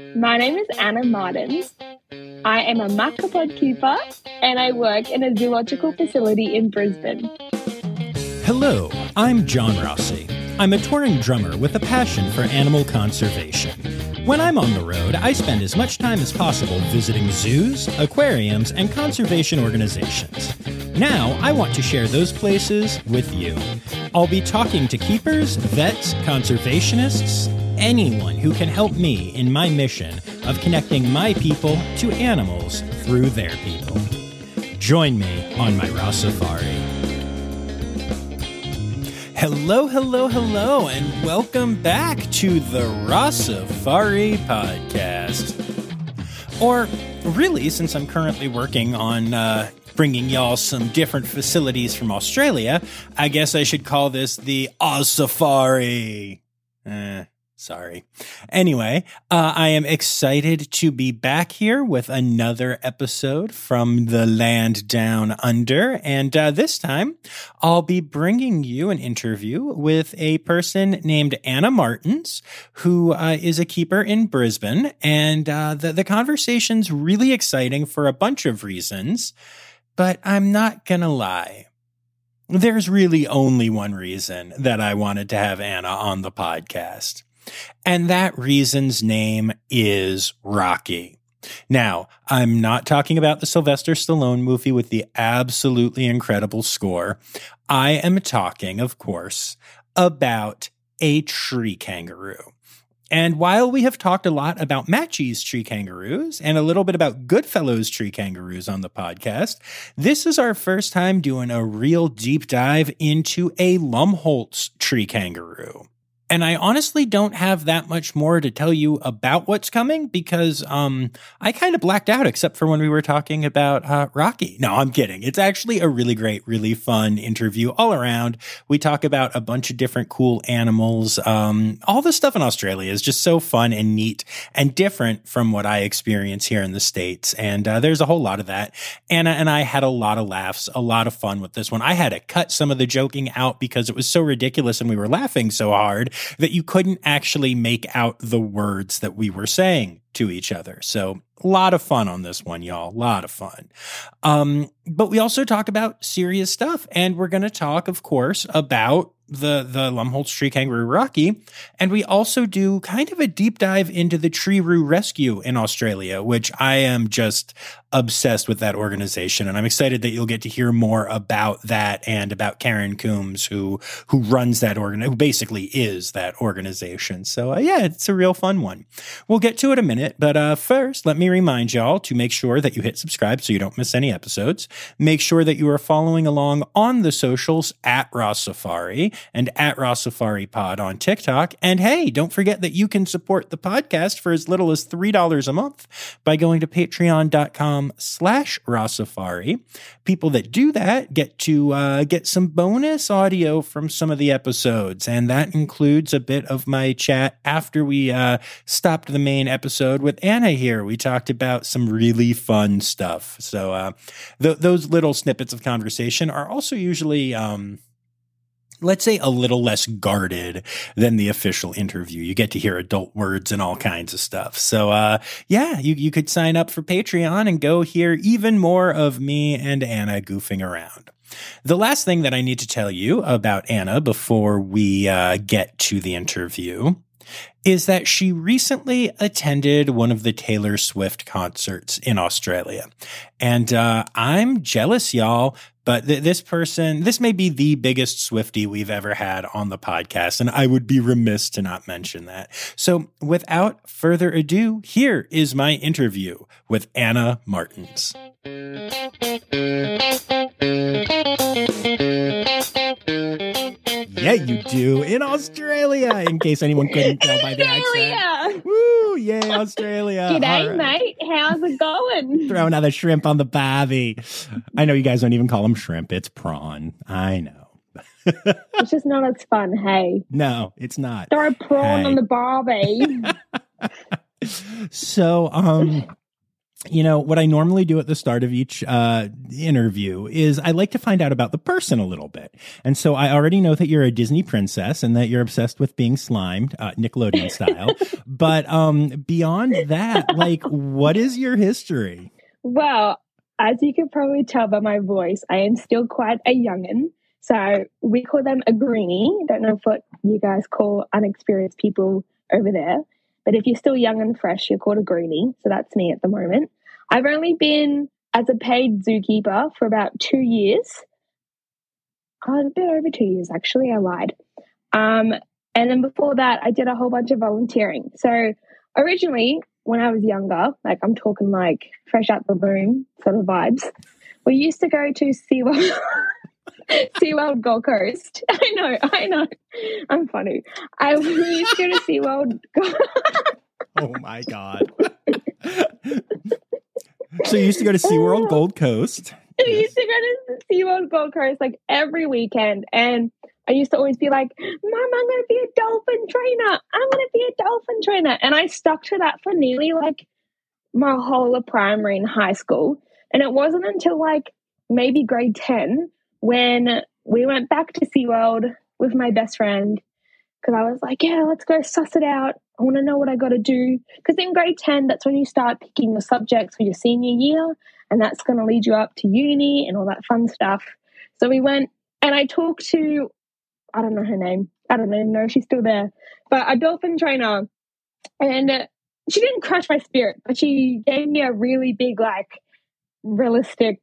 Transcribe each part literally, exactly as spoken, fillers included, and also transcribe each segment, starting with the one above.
My name is Anna Martins. I am a macropod keeper and I work in a zoological facility in Brisbane. Hello, I'm John Rossi. I'm a touring drummer with a passion for animal conservation. When I'm on the road, I spend as much time as possible visiting zoos, aquariums, and conservation organizations. Now, I want to share those places with you. I'll be talking to keepers, vets, conservationists, anyone who can help me in my mission of connecting my people to animals through their people. Join me on my Ross Safari. Hello, hello, hello, and welcome back to the Ross Safari podcast. Or really, since I'm currently working on uh, bringing y'all some different facilities from Australia, I guess I should call this the Oz Safari. Eh. Sorry. Anyway, uh, I am excited to be back here with another episode from the land down under. And uh, this time, I'll be bringing you an interview with a person named Anna Martins, who uh, is a keeper in Brisbane. And uh, the, the conversation's really exciting for a bunch of reasons. But I'm not going to lie. There's really only one reason that I wanted to have Anna on the podcast. And that reason's name is Rocky. Now, I'm not talking about the Sylvester Stallone movie with the absolutely incredible score. I am talking, of course, about a tree kangaroo. And while we have talked a lot about Matchie's tree kangaroos and a little bit about Goodfellow's tree kangaroos on the podcast, this is our first time doing a real deep dive into a Lumholtz tree kangaroo. And I honestly don't have that much more to tell you about what's coming because um, I kind of blacked out except for when we were talking about uh, Rocky. No, I'm kidding. It's actually a really great, really fun interview all around. We talk about a bunch of different cool animals. Um, all the stuff in Australia is just so fun and neat and different from what I experience here in the States. And uh, there's a whole lot of that. Anna and I had a lot of laughs, a lot of fun with this one. I had to cut some of the joking out because it was so ridiculous and we were laughing so hard that you couldn't actually make out the words that we were saying to each other. So a lot of fun on this one, y'all. A lot of fun. Um, but we also talk about serious stuff. And we're going to talk, of course, about the, the Lumholtz tree kangaroo Rocky. And we also do kind of a deep dive into the Treeroo Rescue in Australia, which I am just obsessed with that organization. And I'm excited that you'll get to hear more about that and about Karen Coombs, who, who runs that organ, who basically is that organization. So uh, yeah, it's a real fun one. We'll get to it in a minute, but uh, first, let me remind y'all to make sure that you hit subscribe so you don't miss any episodes. Make sure that you are following along on the socials at Ross Safari and at Ross Safari Pod on TikTok. And hey, don't forget that you can support the podcast for as little as three dollars a month by going to patreon.com slash Ross Safari. People that do that get to uh, get some bonus audio from some of the episodes. And that includes a bit of my chat after we uh, stopped the main episode with Anna here. We talked about some really fun stuff. So uh, th- those little snippets of conversation are also usually, um, let's say, a little less guarded than the official interview. You get to hear adult words and all kinds of stuff. So uh, yeah, you, you could sign up for Patreon and go hear even more of me and Anna goofing around. The last thing that I need to tell you about Anna before we uh, get to the interview is that she recently attended one of the Taylor Swift concerts in Australia. And uh, I'm jealous, y'all, but th- this person, this may be the biggest Swiftie we've ever had on the podcast, and I would be remiss to not mention that. So without further ado, here is my interview with Anna Martins. Yeah, you do. In Australia, in case anyone couldn't tell by the accent. Woo, yay, Australia. G'day, right, mate. How's it going? Throw another shrimp on the barbie. I know you guys don't even call them shrimp. It's prawn. I know. It's just not as fun, hey? No, it's not. Throw prawn hey. on the barbie. So, um... You know, what I normally do at the start of each uh, interview is I like to find out about the person a little bit. And so I already know that you're a Disney princess and that you're obsessed with being slimed, uh, Nickelodeon style. But um, beyond that, like, what is your history? Well, as you can probably tell by my voice, I am still quite a youngin'. So we call them a greenie. Don't know what you guys call unexperienced people over there. But if you're still young and fresh, you're called a greenie. So that's me at the moment. I've only been as a paid zookeeper for about two years. Oh, a bit over two years, actually. I lied. Um, and then before that, I did a whole bunch of volunteering. So originally, when I was younger, like I'm talking like fresh out the womb sort of vibes, we used to go to SeaWorld. SeaWorld Gold Coast. I know, I know. I'm funny. I we used to go to SeaWorld. Oh my God. So you used to go to SeaWorld Gold Coast. I used to go to SeaWorld Gold Coast like every weekend. And I used to always be like, Mom, I'm going to be a dolphin trainer. I'm going to be a dolphin trainer. And I stuck to that for nearly like my whole of primary and high school. And it wasn't until like maybe grade ten when we went back to SeaWorld with my best friend, because I was like, yeah, let's go suss it out. I want to know what I got to do. Because in grade ten, that's when you start picking your subjects for your senior year, and that's going to lead you up to uni and all that fun stuff. So we went, and I talked to, I don't know her name. I don't even know if she's still there, but a dolphin trainer. And uh, she didn't crush my spirit, but she gave me a really big, like, realistic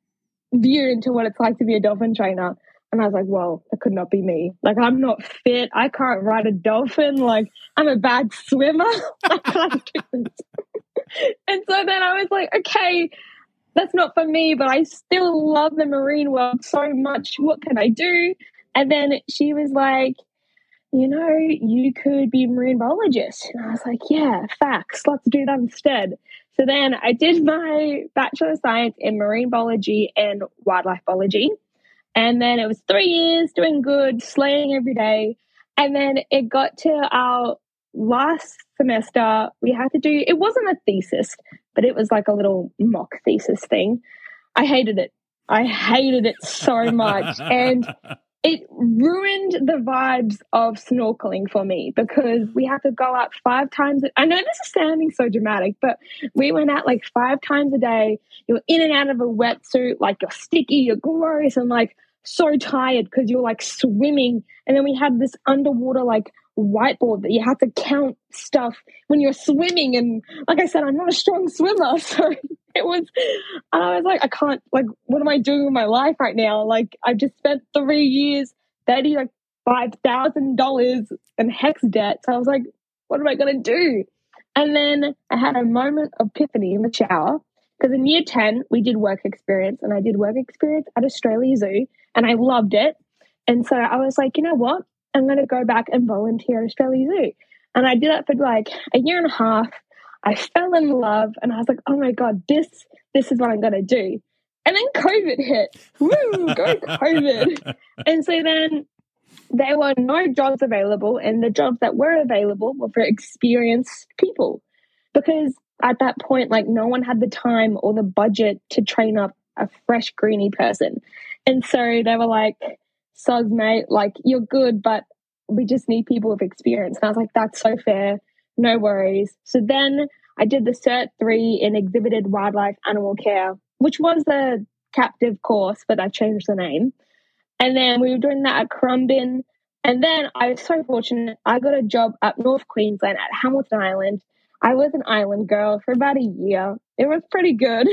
view into what it's like to be a dolphin trainer. And I was like, well, that could not be me. Like, I'm not fit. I can't ride a dolphin. Like, I'm a bad swimmer. I can't do this. And so then I was like, okay, that's not for me, but I still love the marine world so much. What can I do? And then she was like, you know, you could be a marine biologist. And I was like, yeah, facts. Let's do that instead. So then I did my Bachelor of Science in Marine Biology and Wildlife Biology. And then it was three years doing good, slaying every day. And then it got to our last semester. We had to do, it wasn't a thesis, but it was like a little mock thesis thing. I hated it. I hated it so much. And it ruined the vibes of snorkeling for me, because we had to go out five times. I know this is sounding so dramatic, but we went out like five times a day. You're in and out of a wetsuit, like you're sticky, you're gross, and like so tired because you're like swimming. And then we had this underwater like whiteboard that you had to count stuff when you're swimming. And like I said, I'm not a strong swimmer, so it was, and I was like, I can't, like, what am I doing with my life right now? Like, I've just spent three years, thirty, like five thousand dollars in HECS debt. So I was like, what am I going to do? And then I had a moment of epiphany in the shower, because in year ten, we did work experience, and I did work experience at Australia Zoo, and I loved it. And so I was like, you know what? I'm going to go back and volunteer at Australia Zoo. And I did that for like a year and a half. I fell in love, and I was like, oh my God, this this is what I'm going to do. And then COVID hit. Woo, go COVID. And so then there were no jobs available, and the jobs that were available were for experienced people. Because at that point, like, no one had the time or the budget to train up a fresh greenie person. And so they were like, soz, mate, like, you're good, but we just need people with experience. And I was like, that's so fair. No worries. So then I did the Cert three in Exhibited Wildlife Animal Care, which was the captive course, but I changed the name. And then we were doing that at Currumbin. And then I was so fortunate. I got a job up North Queensland at Hamilton Island. I was an island girl for about a year. It was pretty good.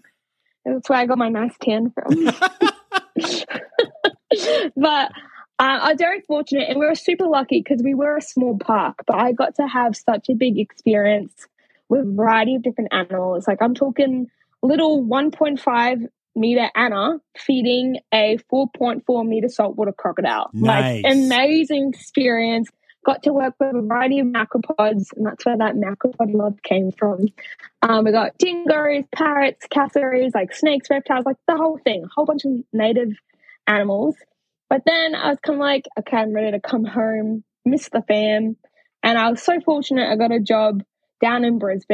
That's where I got my nice tan from. But Uh, I was very fortunate, and we were super lucky because we were a small park, but I got to have such a big experience with a variety of different animals. Like, I'm talking little one point five meter Anna feeding a four point four meter saltwater crocodile. Nice. Like, amazing experience. Got to work with a variety of macropods, and that's where that macropod love came from. Um, we got dingoes, parrots, cassowaries, like snakes, reptiles, like the whole thing, a whole bunch of native animals. But then I was kind of like, okay, I'm ready to come home, miss the fam. And I was so fortunate I got a job down in Brisbane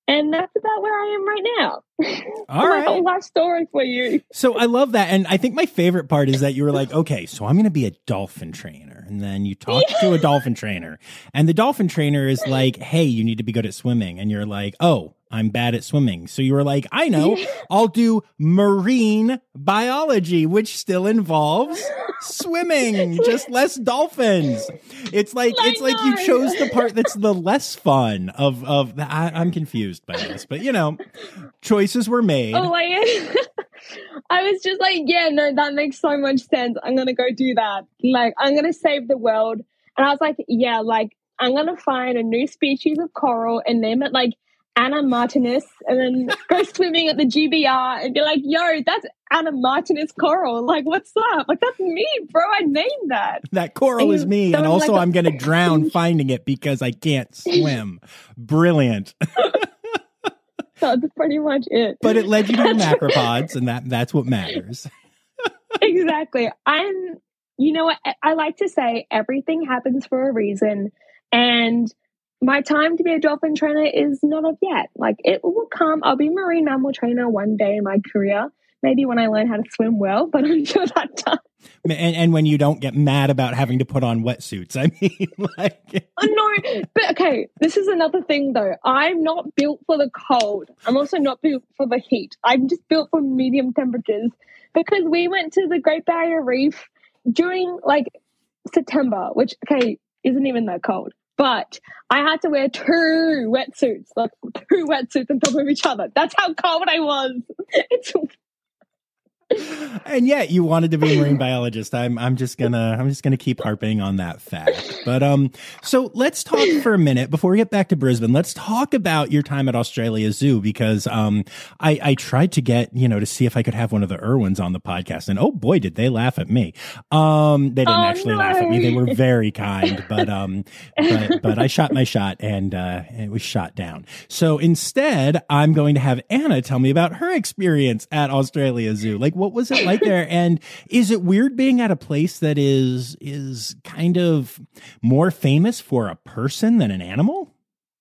And that's about where I am right now. All My right. whole life story for you. So I love that. And I think my favorite part is that you were like, okay, so I'm going to be a dolphin trainer. And then you talk Yeah. to a dolphin trainer. And the dolphin trainer is like, hey, you need to be good at swimming. And you're like, oh, I'm bad at swimming. So you were like, I know, I'll do marine biology, which still involves swimming, just less dolphins. It's like, I it's like know. you chose the part that's the less fun of, of the, I, I'm confused by this, but you know, choices were made. Oh, I, I was just like, yeah, no, that makes so much sense. I'm going to go do that. Like, I'm going to save the world. And I was like, yeah, like, I'm going to find a new species of coral and name it like Anna Martinus, and then go swimming at the G B R and be like, yo, that's Anna Martinus coral. Like, what's up? Like, that's me, bro. I named that. That coral And is me. that And was also like a- I'm going to drown finding it because I can't swim. Brilliant. That's pretty much it. But it led you to your macropods, and that that's what matters. Exactly. I'm, you know what? I like to say everything happens for a reason. And my time to be a dolphin trainer is not up yet. Like, it will come. I'll be a marine mammal trainer one day in my career, maybe when I learn how to swim well, but until that time. And, and when you don't get mad about having to put on wetsuits, I mean, like, Oh, no, but okay, this is another thing though. I'm not built for the cold. I'm also not built for the heat. I'm just built for medium temperatures because we went to the Great Barrier Reef during like September, which, okay, isn't even that cold. But I had to wear two wetsuits, like two wetsuits on top of each other. That's how cold I was. It's and yet you wanted to be a marine biologist. I'm I'm just gonna I'm just gonna keep harping on that fact. But um, so let's talk for a minute before we get back to Brisbane. Let's talk about your time at Australia Zoo because um, I I tried to get you know to see if I could have one of the Irwins on the podcast, and oh boy, did they laugh at me. Um, they didn't Oh, actually no. laugh at me. They were very kind, but um, but but I shot my shot and uh, it was shot down. So instead, I'm going to have Anna tell me about her experience at Australia Zoo. Like, what was it like there? And is it weird being at a place that is is kind of more famous for a person than an animal?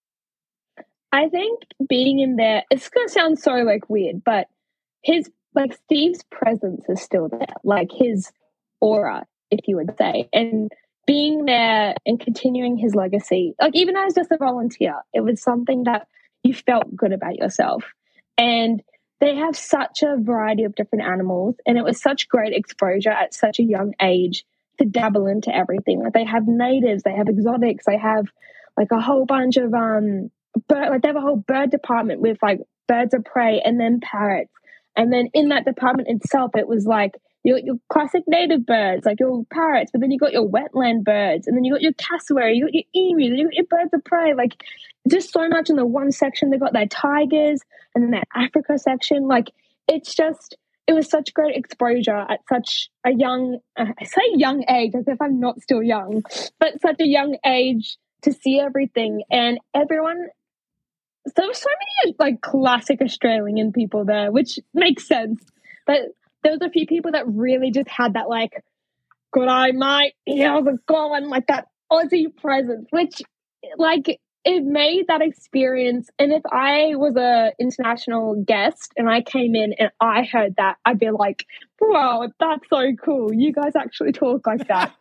I think being in there, it's going to sound so like weird, but his, like Steve's presence is still there, like his aura, if you would say. And being there and continuing his legacy, like even as just a volunteer, it was something that you felt good about yourself. And they have such a variety of different animals, and it was such great exposure at such a young age to dabble into everything. Like they have natives, they have exotics, they have like a whole bunch of um bird, like they have a whole bird department with like birds of prey and then parrots. And then in that department itself, it was like your, your classic native birds, like your parrots, but then you got your wetland birds, and then you got your cassowary, you got your emus, and you got your birds of prey. Like just so much in the one section. They got their tigers, and then their Africa section. Like it's just, it was such great exposure at such a young, uh, I say young age as if I'm not still young, but such a young age to see everything. And everyone, there were so many like classic Australian people there, which makes sense. But there was a few people that really just had that like, good eye, mate, how's it going? Like that Aussie presence, which like it made that experience. And if I was a international guest and I came in and I heard that, I'd be like, wow, that's so cool. You guys actually talk like that.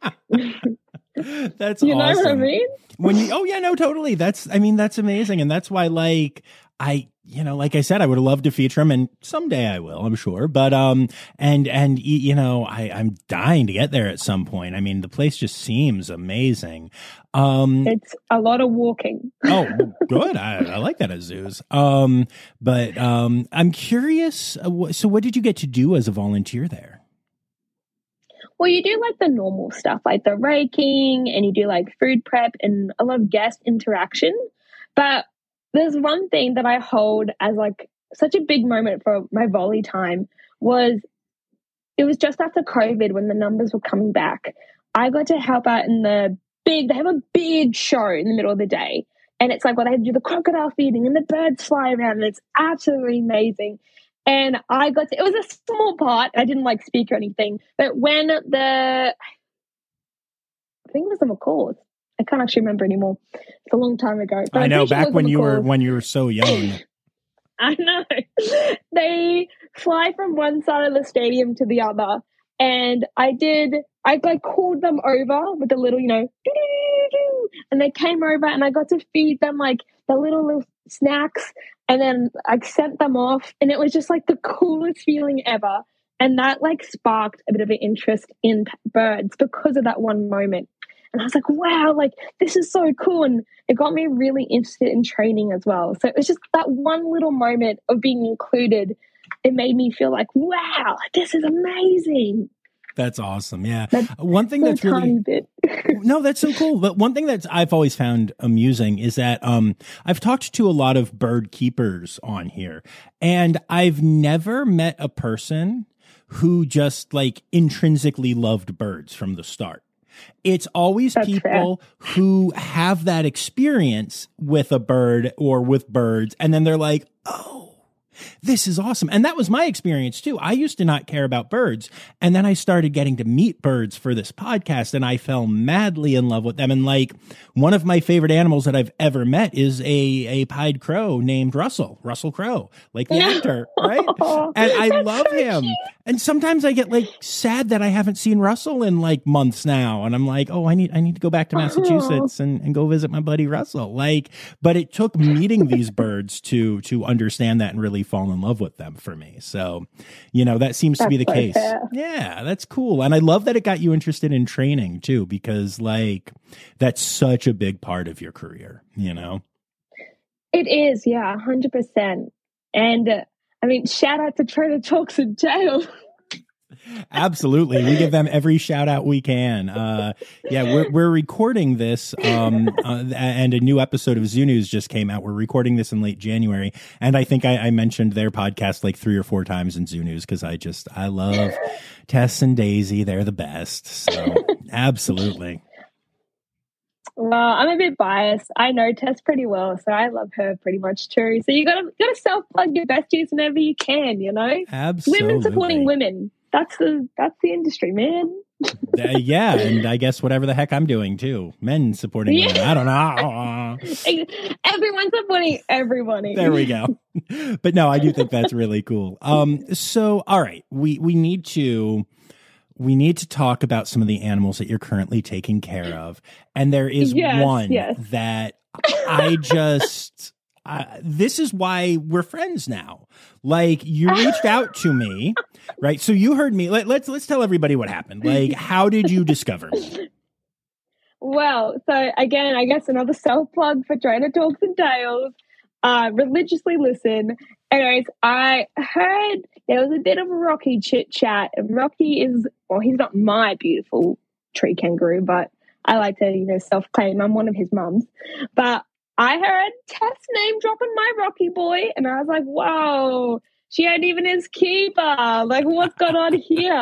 That's you know awesome. what I mean? When you, oh yeah, no, totally. That's, I mean, that's amazing. And that's why, like, I, you know, like I said, I would have loved to feature him, and someday I will, I'm sure. But, um, and, and, you know, I, I'm dying to get there at some point. I mean, the place just seems amazing. Um, It's a lot of walking. oh, good. I, I like that at zoos. Um, but, um, I'm curious. Uh, wh- so what did you get to do as a volunteer there? Well, you do like the normal stuff, like the raking, and you do like food prep and a lot of guest interaction. But there's one thing that I hold as like such a big moment for my volley time was it was just after COVID when the numbers were coming back. I got to help out in the big, they have a big show in the middle of the day. And it's like, well, they do the crocodile feeding and the birds fly around, and it's absolutely amazing. And I got to, it was a small part. I didn't like speak or anything. But when the, I think it was the macaws. I can't actually remember anymore. It's a long time ago. But I I'm know, pretty sure it back was when the you were, macaws. when you were so young. I know. They fly from one side of the stadium to the other. And I did, I like called them over with a little, you know, and they came over and I got to feed them like the little, little snacks. And then I sent them off and it was just like the coolest feeling ever. And that like sparked a bit of an interest in birds because of that one moment. And I was like, wow, like this is so cool. And it got me really interested in training as well. So it was just that one little moment of being included. It made me feel like, wow, this is amazing. That's awesome. Yeah. That's one thing that's really, bit. no, that's so cool. But one thing that I've always found amusing is that, um, I've talked to a lot of bird keepers on here and I've never met a person who just like intrinsically loved birds from the start. It's always That's people fair. Who have that experience with a bird or with birds. And then they're like, oh, this is awesome. And that was my experience too. I used to not care about birds. And then I started getting to meet birds for this podcast and I fell madly in love with them. And like one of my favorite animals that I've ever met is a, a pied crow named Russell, Russell Crowe, like the actor, right? And I love so him. Cute. And sometimes I get like sad that I haven't seen Russell in like months now. And I'm like, oh, I need, I need to go back to Massachusetts and, and go visit my buddy Russell. Like, but it took meeting these birds to, to understand that and really fall in love with them for me. So, you know, that seems that's to be the so case. Fair. Yeah, that's cool. And I love that it got you interested in training too, because like that's such a big part of your career, you know? It is. Yeah. A hundred percent. And uh, I mean, shout out to Trainer Talks in Jail. Absolutely. We give them every shout out we can. Uh, yeah, we're, we're recording this, um, uh, and a new episode of Zoo News just came out. We're recording this in late January. And I think I, I mentioned their podcast like three or four times in Zoo News because I just, I love Tess and Daisy. They're the best. So absolutely. Well, I'm a bit biased. I know Tess pretty well, so I love her pretty much too. So you gotta gotta self plug your besties whenever you can, you know? Absolutely. Women supporting women. That's the that's the industry, man. uh, yeah, and I guess whatever the heck I'm doing too. Men supporting yeah. women. I don't know. Everyone's supporting everybody. There we go. But no, I do think that's really cool. Um, so all right, we we need to we need to talk about some of the animals that you're currently taking care of. And there is yes, one yes. that I just Uh, this is why we're friends now. Like you reached out to me, right? So you heard me. Let, let's let's tell everybody what happened. Like, how did you discover me? Well, so again, I guess another self plug for Trainer Talks and Tales. Uh, religiously listen. Anyways, I heard there was a bit of Rocky chit chat. Rocky is well, he's not my beautiful tree kangaroo, but I like to you know self claim I'm one of his mums. But I heard Tess name dropping my Rocky boy, and I was like, "Whoa, she ain't even his keeper! Like, what's going on here?"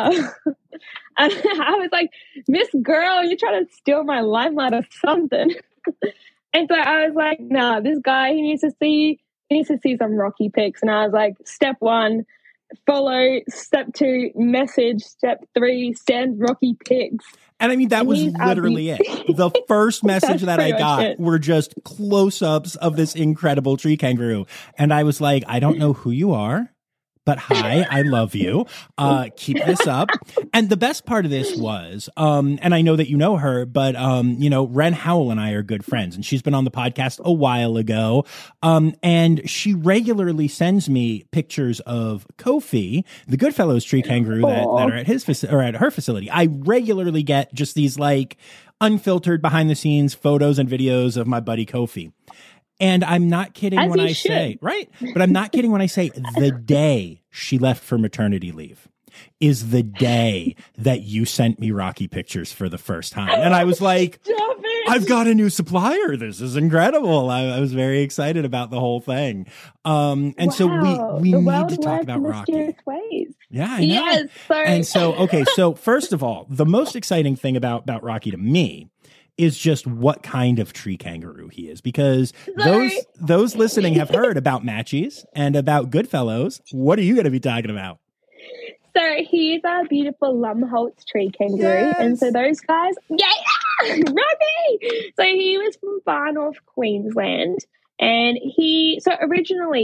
And I was like, "Miss Girl, you're trying to steal my limelight or something." And so I was like, "Nah, this guy, he needs to see, he needs to see some Rocky pics." And I was like, "Step one, follow. Step two, message. Step three, send Rocky pics." And I mean, that was literally it. The first message that I got were just close-ups of this incredible tree kangaroo. And I was like, I don't know who you are, but hi, I love you. Uh, keep this up. And the best part of this was, um, and I know that you know her, but, um, you know, Ren Howell and I are good friends, and she's been on the podcast a while ago. Um, and she regularly sends me pictures of Kofi, the Goodfellows tree kangaroo that, that are at his faci- or at her facility. I regularly get just these like unfiltered behind the scenes photos and videos of my buddy Kofi. And I'm not kidding As when I should. say, right? But I'm not kidding when I say the day she left for maternity leave is the day that you sent me Rocky pictures for the first time. And I was like, I've got a new supplier. This is incredible. I, I was very excited about the whole thing. Um, and wow. so we, we need to talk about Rocky. Ways. Yeah, I know. Yes, sorry. And so, okay, so first of all, the most exciting thing about, about Rocky to me is just what kind of tree kangaroo he is, because Sorry. those those listening have heard about Matchies and about Goodfellows. What are you going to be talking about? So he's a beautiful Lumholtz tree kangaroo, yes. and so those guys, yeah, Rocky. So he was from far north Queensland, and he so originally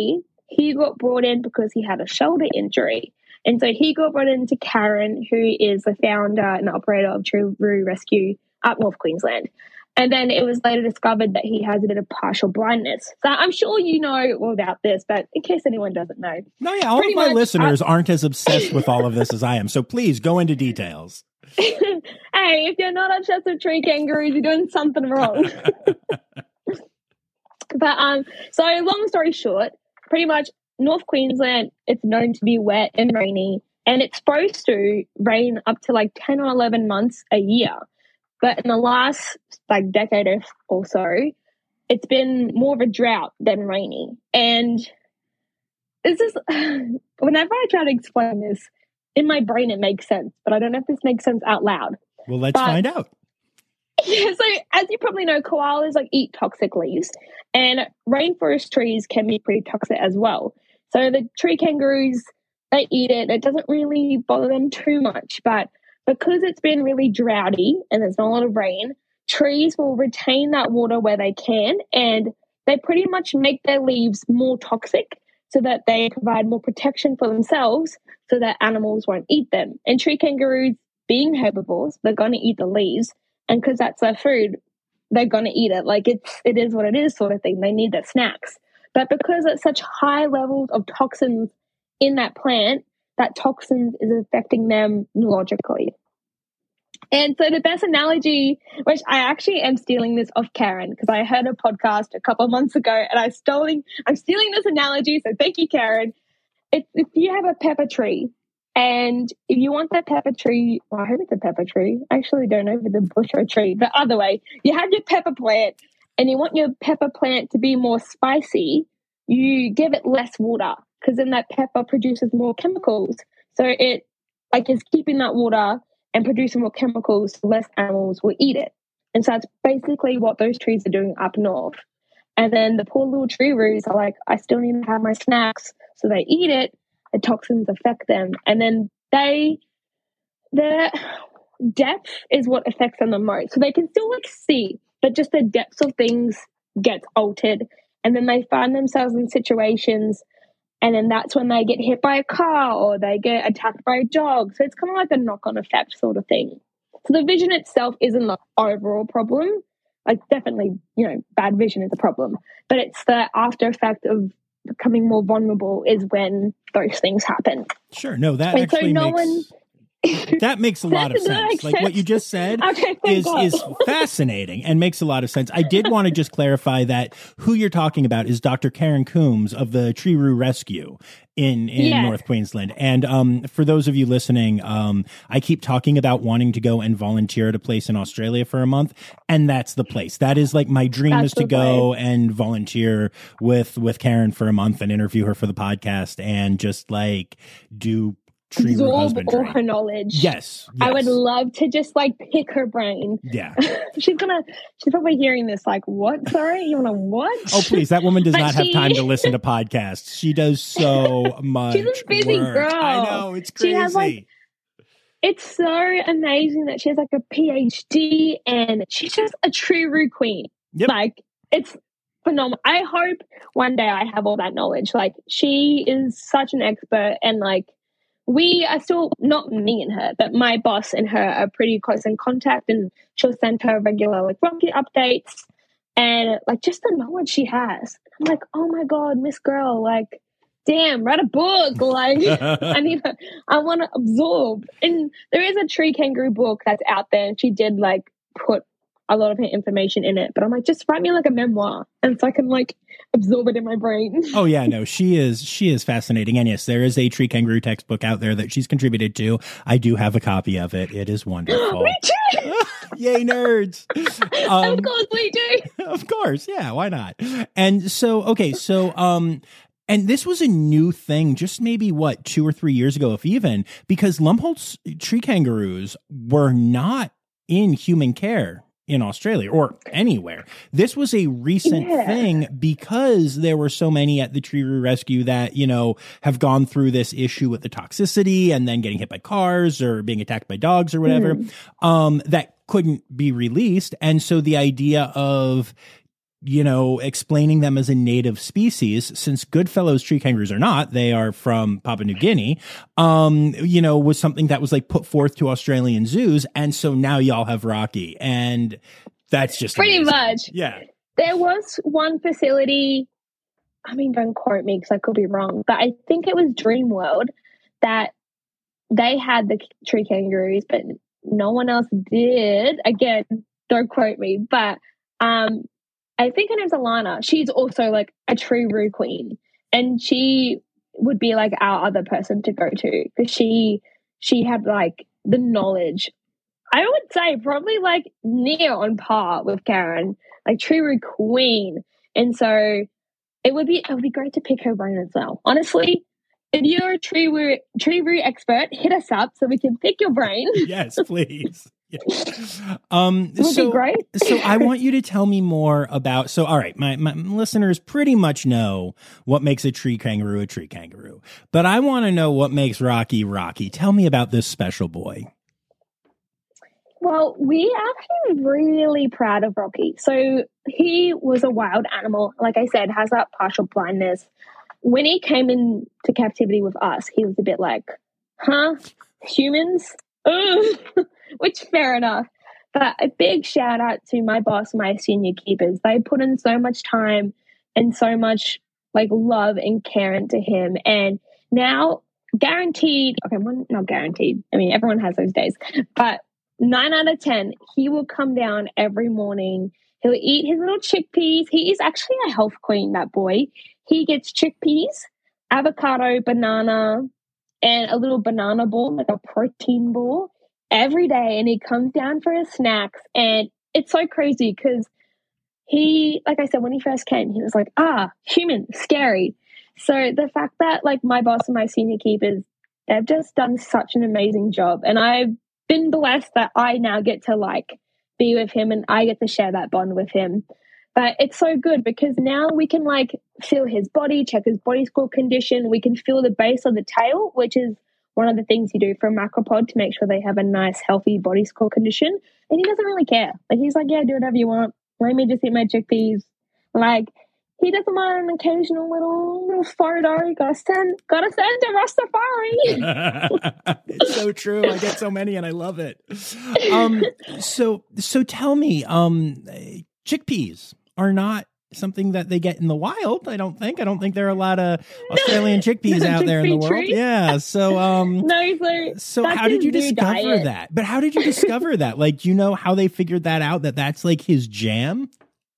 he got brought in because he had a shoulder injury. And so he got brought in to Karen, who is the founder and operator of Tree-Roo Rescue up North Queensland. And then it was later discovered that he has a bit of partial blindness. So I'm sure you know all about this, but in case anyone doesn't know. No, yeah, all of my much, listeners uh, aren't as obsessed with all of this as I am. So please go into details. Hey, if you're not obsessed with tree kangaroos, you're doing something wrong. But um, so long story short, pretty much North Queensland, it's known to be wet and rainy, and it's supposed to rain up to like ten or eleven months a year. But in the last like decade or so, it's been more of a drought than rainy. And this is, whenever I try to explain this, in my brain it makes sense, but I don't know if this makes sense out loud. Well, let's but, find out. Yeah, so as you probably know, koalas like eat toxic leaves, and rainforest trees can be pretty toxic as well. So the tree kangaroos, they eat it. It doesn't really bother them too much, but because it's been really droughty and there's not a lot of rain, trees will retain that water where they can, and they pretty much make their leaves more toxic so that they provide more protection for themselves so that animals won't eat them. And tree kangaroos, being herbivores, they're going to eat the leaves, and because that's their food, they're going to eat it. Like it's, it is what it is sort of thing. They need their snacks. But because it's such high levels of toxins in that plant, that toxins is affecting them neurologically. And so the best analogy, which I actually am stealing this off Karen, because I heard a podcast a couple of months ago and I stealing, I'm stealing this analogy, so thank you, Karen. It's if you have a pepper tree, and if you want that pepper tree, well, I hope it's a pepper tree. I actually don't know if it's a bush or a tree, but either way, you have your pepper plant and you want your pepper plant to be more spicy, you give it less water, because then that pepper produces more chemicals. So it like is keeping that water and producing more chemicals, so less animals will eat it. And so that's basically what those trees are doing up north. And then the poor little tree-roos are like, I still need to have my snacks. So they eat it, the toxins affect them. And then they, their depth is what affects them the most. So they can still like see, but just the depths of things gets altered. And then they find themselves in situations, and then that's when they get hit by a car or they get attacked by a dog. So it's kind of like a knock-on effect sort of thing. So the vision itself isn't the overall problem. Like definitely, you know, bad vision is a problem. But it's the after effect of becoming more vulnerable is when those things happen. Sure. No, that and actually so no makes... one... That makes a lot of sense. Like what you just said okay, is is fascinating and makes a lot of sense. I did want to just clarify that who you're talking about is Doctor Karen Coombs of the Tree-Roo Rescue in, in yes. North Queensland. And um, for those of you listening, um, I keep talking about wanting to go and volunteer at a place in Australia for a month, and that's the place. That is like my dream that's is to go place. and volunteer with with Karen for a month and interview her for the podcast and just like do absorb all her knowledge. Yes, yes. I would love to just like pick her brain. Yeah. she's gonna she's probably hearing this like, what? Sorry, you wanna what? Oh please, that woman does but not she... have time to listen to podcasts. She does so much. She's a busy work. girl. I know, it's crazy. She has like it's so amazing that she has like a P H D and she's just a true queen. Yep. Like it's phenomenal. I hope one day I have all that knowledge. Like she is such an expert, and like we are still, not me and her, but my boss and her are pretty close in contact, and she'll send her regular like rocket updates and like just the knowledge she has. I'm like, oh my God, Miss Girl, like, damn, write a book. Like I need to, I want to absorb. And there is a tree kangaroo book that's out there, and she did like put a lot of her information in it, but I'm like, just write me like a memoir, and so I can like absorb it in my brain. Oh yeah, no, she is she is fascinating, and yes, there is a tree kangaroo textbook out there that she's contributed to. I do have a copy of it. It is wonderful. Me too. Yay, nerds! Um, of course we do. Of course, yeah. Why not? And so, okay, so um. And this was a new thing just maybe, what, two or three years ago, if even, because Lumholtz tree kangaroos were not in human care in Australia or anywhere. This was a recent yeah. thing because there were so many at the Tree-Roo Rescue that, you know, have gone through this issue with the toxicity and then getting hit by cars or being attacked by dogs or whatever, mm. um, that couldn't be released. And so the idea of you know, explaining them as a native species, since Goodfellows tree kangaroos are not, they are from Papua New Guinea, um, you know, was something that was like put forth to Australian zoos. And so now y'all have Rocky, and that's just pretty amazing. much. Yeah. There was one facility, I mean, don't quote me because I could be wrong, but I think it was Dream World that they had the tree kangaroos, but no one else did. Again, don't quote me, but um, I think her name's Alana. She's also like a tree-roo queen, and she would be like our other person to go to because she she had like the knowledge. I would say probably like near on par with Karen, like tree-roo queen, and so it would be it would be great to pick her brain as well. Honestly, if you're a tree-roo tree-roo expert, hit us up so we can pick your brain. Yes, please. Yeah. Um, it would so, be great. So I want you to tell me more about, so, all right, my, my listeners pretty much know what makes a tree kangaroo a tree kangaroo, but I want to know what makes Rocky Rocky. Tell me about this special boy. Well, we are actually really proud of Rocky. So he was a wild animal, like I said, has that partial blindness. When he came into captivity with us, he was a bit like, huh, humans? Ugh. Which, fair enough. But a big shout out to my boss, my senior keepers. They put in so much time and so much like love and care into him. And now guaranteed, okay, well, not guaranteed. I mean, everyone has those days, but nine out of ten, he will come down every morning. He'll eat his little chickpeas. He is actually a health queen, that boy. He gets chickpeas, avocado, banana, and a little banana ball, like a protein ball, every day. And he comes down for his snacks. And it's so crazy because he, like I said, when he first came, he was like, ah, human, scary. So the fact that like my boss and my senior keepers, they've just done such an amazing job. And I've been blessed that I now get to like be with him and I get to share that bond with him. But it's so good because now we can like feel his body, check his body score condition. We can feel the base of the tail, which is one of the things you do for a macropod to make sure they have a nice, healthy body score condition. And he doesn't really care. Like he's like, yeah, do whatever you want. Let me just eat my chickpeas. Like he doesn't mind an occasional little little photo. Gotta send, gotta send to Rastafari. It's so true. I get so many, and I love it. Um, so so tell me, um, chickpeas are not something that they get in the wild. I don't think. I don't think there are a lot of Australian chickpeas no, out there in the world. Trees. Yeah. So um, no, so so how did you discover diet. that? But how did you discover that? Like, do you know how they figured that out? That that's like his jam.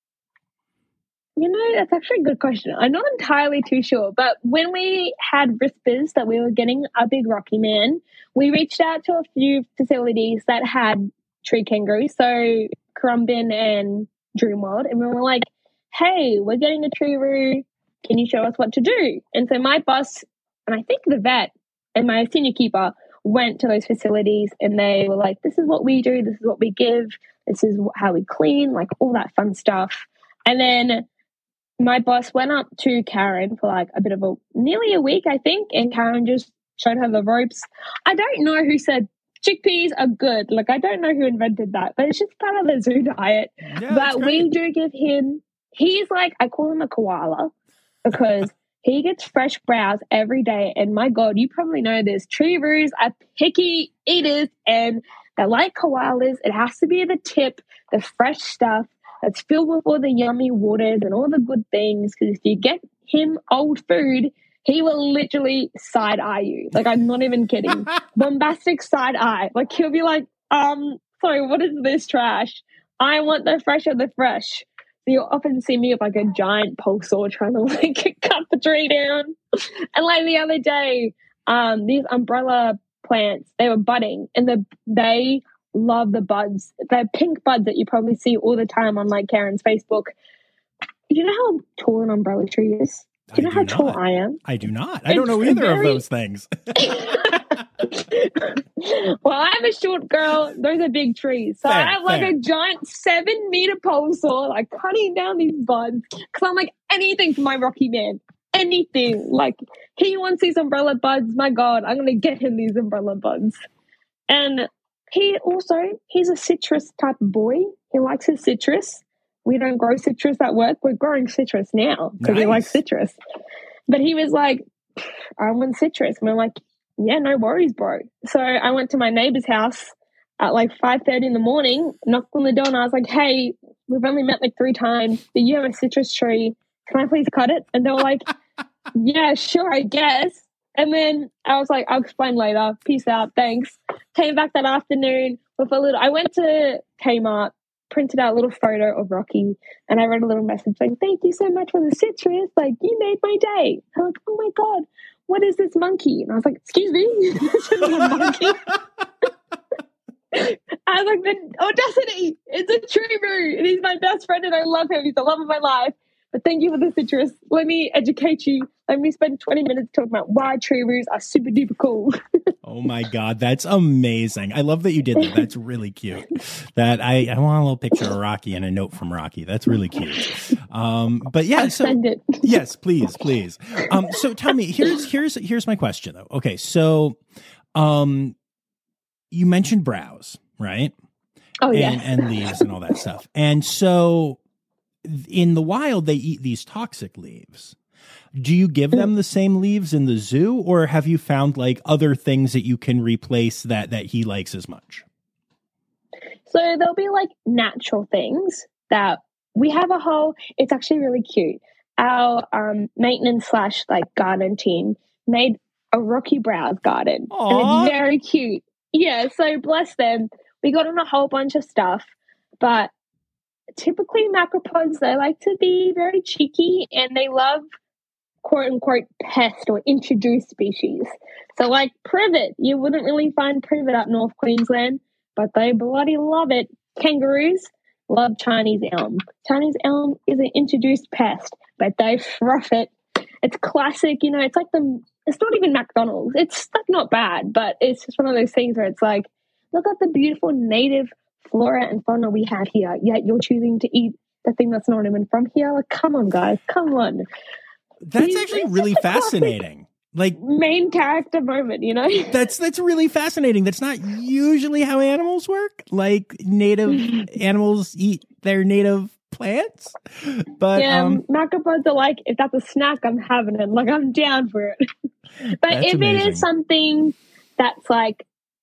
You know, that's actually a good question. I'm not entirely too sure, but when we had whispers that we were getting a big Rocky man, we reached out to a few facilities that had tree kangaroos, so Currumbin and Dreamworld, and we were like, hey, we're getting a tree-roo. Can you show us what to do? And so my boss, and I think the vet and my senior keeper went to those facilities and they were like, this is what we do. This is what we give. This is how we clean, like all that fun stuff. And then my boss went up to Karen for like a bit of a, nearly a week, I think. And Karen just showed her the ropes. I don't know who said chickpeas are good. Like, I don't know who invented that, but it's just part of the zoo diet. Yeah, but we do give him, he's like, I call him a koala because he gets fresh browse every day. And my God, you probably know this. Tree-roos are picky eaters and they're like koalas. It has to be the tip, the fresh stuff that's filled with all the yummy waters and all the good things. Because if you get him old food, he will literally side eye you. Like, I'm not even kidding. Bombastic side eye. Like, he'll be like, um, sorry, what is this trash? I want the fresh of the fresh. So you'll often see me with like a giant pole saw trying to like cut the tree down. And like the other day, um, these umbrella plants, they were budding and the they love the buds. They're pink buds that you probably see all the time on like Karen's Facebook. You know how tall an umbrella tree is? Do you know I how do tall not. I am? I do not. I don't know either very... of those things. Well, I'm a short girl. Those are big trees. So fair, I have like fair. a giant seven meter pole saw, like cutting down these buds. Because I'm like, anything for my Rocky man. Anything. Like, he wants these umbrella buds. My God, I'm going to get him these umbrella buds. And he also, he's a citrus type of boy. He likes his citrus. we don't grow citrus at work. We're growing citrus now because Nice. we like citrus. But he was like, I want citrus. And I'm like, yeah, no worries, bro. So I went to my neighbor's house at like five thirty in the morning, knocked on the door, and I was like, hey, we've only met like three times. Do you have a citrus tree? Can I please cut it? And they were like, yeah, sure, I guess. And then I was like, I'll explain later. Peace out. Thanks. Came back that afternoon with a little, I went to Kmart, printed out a little photo of Rocky, and I wrote a little message saying, thank you so much for the citrus. Like, you made my day. I'm like, oh my God, what is this monkey? And I was like, excuse me? This isn't a monkey. I was like, the audacity. It's a tree root. And he's my best friend and I love him. He's the love of my life. But thank you for the citrus. Let me educate you. Let me spend twenty minutes talking about why tree roots are super duper cool. Oh my God, that's amazing. I love that you did that. That's really cute. That I, I want a little picture of Rocky and a note from Rocky. That's really cute. Um, but yeah, I'll so send it. yes, please, please. Um, so tell me, here's here's here's my question though. Okay, so um, you mentioned browse, right? Oh, and, yes. and leaves and all that stuff. And so in the wild, they eat these toxic leaves. Do you give them the same leaves in the zoo, or have you found like other things that you can replace that that he likes as much? So there'll be like natural things that we have a whole, it's actually really cute. Our um, maintenance slash like garden team made a Rocky Browse garden. Aww. And it's very cute. Yeah, so bless them. We got on a whole bunch of stuff, but typically macropods, they like to be very cheeky and they love quote unquote pest or introduced species. So like privet, you wouldn't really find privet up North Queensland, but they bloody love it. Kangaroos love Chinese elm. Chinese elm is an introduced pest, but they froth it. It's classic, you know, it's like the, it's not even McDonald's. It's like not bad, but it's just one of those things where it's like, look at the beautiful native flora and fauna we have here, yet you're choosing to eat the thing that's not even from here. Like, come on, guys, come on. That's He's- actually it's really just a classic fascinating. Like main character moment, you know? that's that's really fascinating. That's not usually how animals work. Like native animals eat their native plants. But yeah, um macropods are like, if that's a snack, I'm having it. Like, I'm down for it. But That's if amazing. it is something that's like,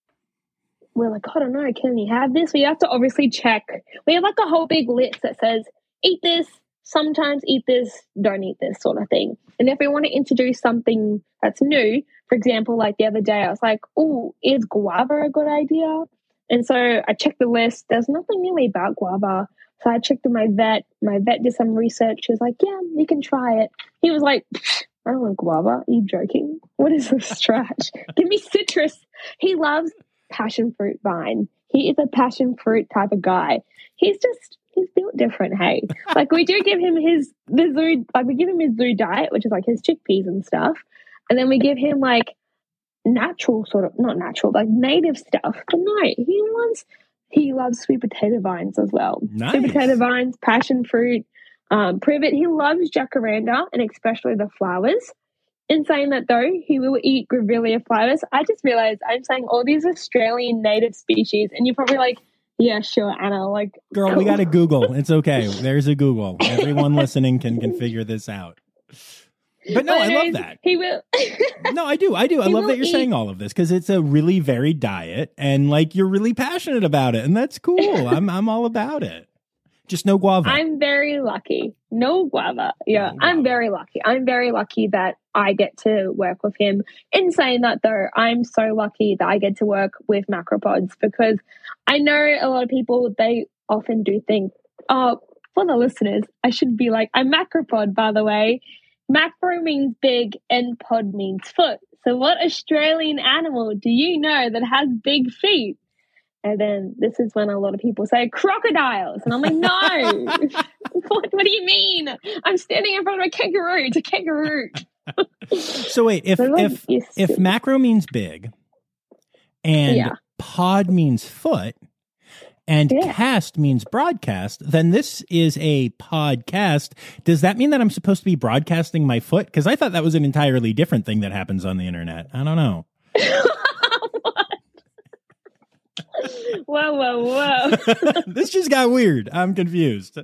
we're like, I don't know, can we have this? We have to obviously check. We have like a whole big list that says, eat this, sometimes eat this, don't eat this sort of thing. And if we want to introduce something that's new, for example, like the other day, I was like, oh, is guava a good idea? And so I checked the list. There's nothing really about guava. So I checked with my vet. My vet did some research. She was like, yeah, you can try it. He was like, I don't want guava. Are you joking? What is this trash? Give me citrus. He loves passion fruit vine. He is a passion fruit type of guy. He's just, he's built different, hey. Like, we do give him his, the zoo, like, we give him his zoo diet, which is like his chickpeas and stuff. And then we give him like natural sort of, not natural, like native stuff. But no, he loves, he loves sweet potato vines as well. Nice. Sweet potato vines, passion fruit, um, privet. He loves jacaranda and especially the flowers. In saying that though, he will eat grevillea flowers. I just realized I'm saying all these Australian native species, and you're probably like, yeah, sure, Anna. Like, girl, cool. we got to Google. It's okay. There's a Google. Everyone listening can can figure this out. But no, But I love anyways, that. He will. No, I do. I do. I He love will that you're eat- saying all of this because it's a really varied diet and like you're really passionate about it. And that's cool. I'm I'm all about it. Just no guava. I'm very lucky. No guava. Yeah, No I'm guava. very lucky. I'm very lucky that I get to work with him. In saying that, though, I'm so lucky that I get to work with macropods because I know a lot of people, they often do think, oh, for the listeners, I should be like, I'm macropod, by the way. Macro means big and pod means foot. So what Australian animal do you know that has big feet? And then this is when a lot of people say crocodiles. And I'm like, no, what, what do you mean? I'm standing in front of a kangaroo. It's a kangaroo. So wait, if They're like, if yes, if yes. macro means big and Yeah. pod means foot and Yeah. cast means broadcast, then this is a podcast. Does that mean that I'm supposed to be broadcasting my foot? Because I thought that was an entirely different thing that happens on the internet. I don't know. Whoa, whoa, whoa. This just got weird. I'm confused.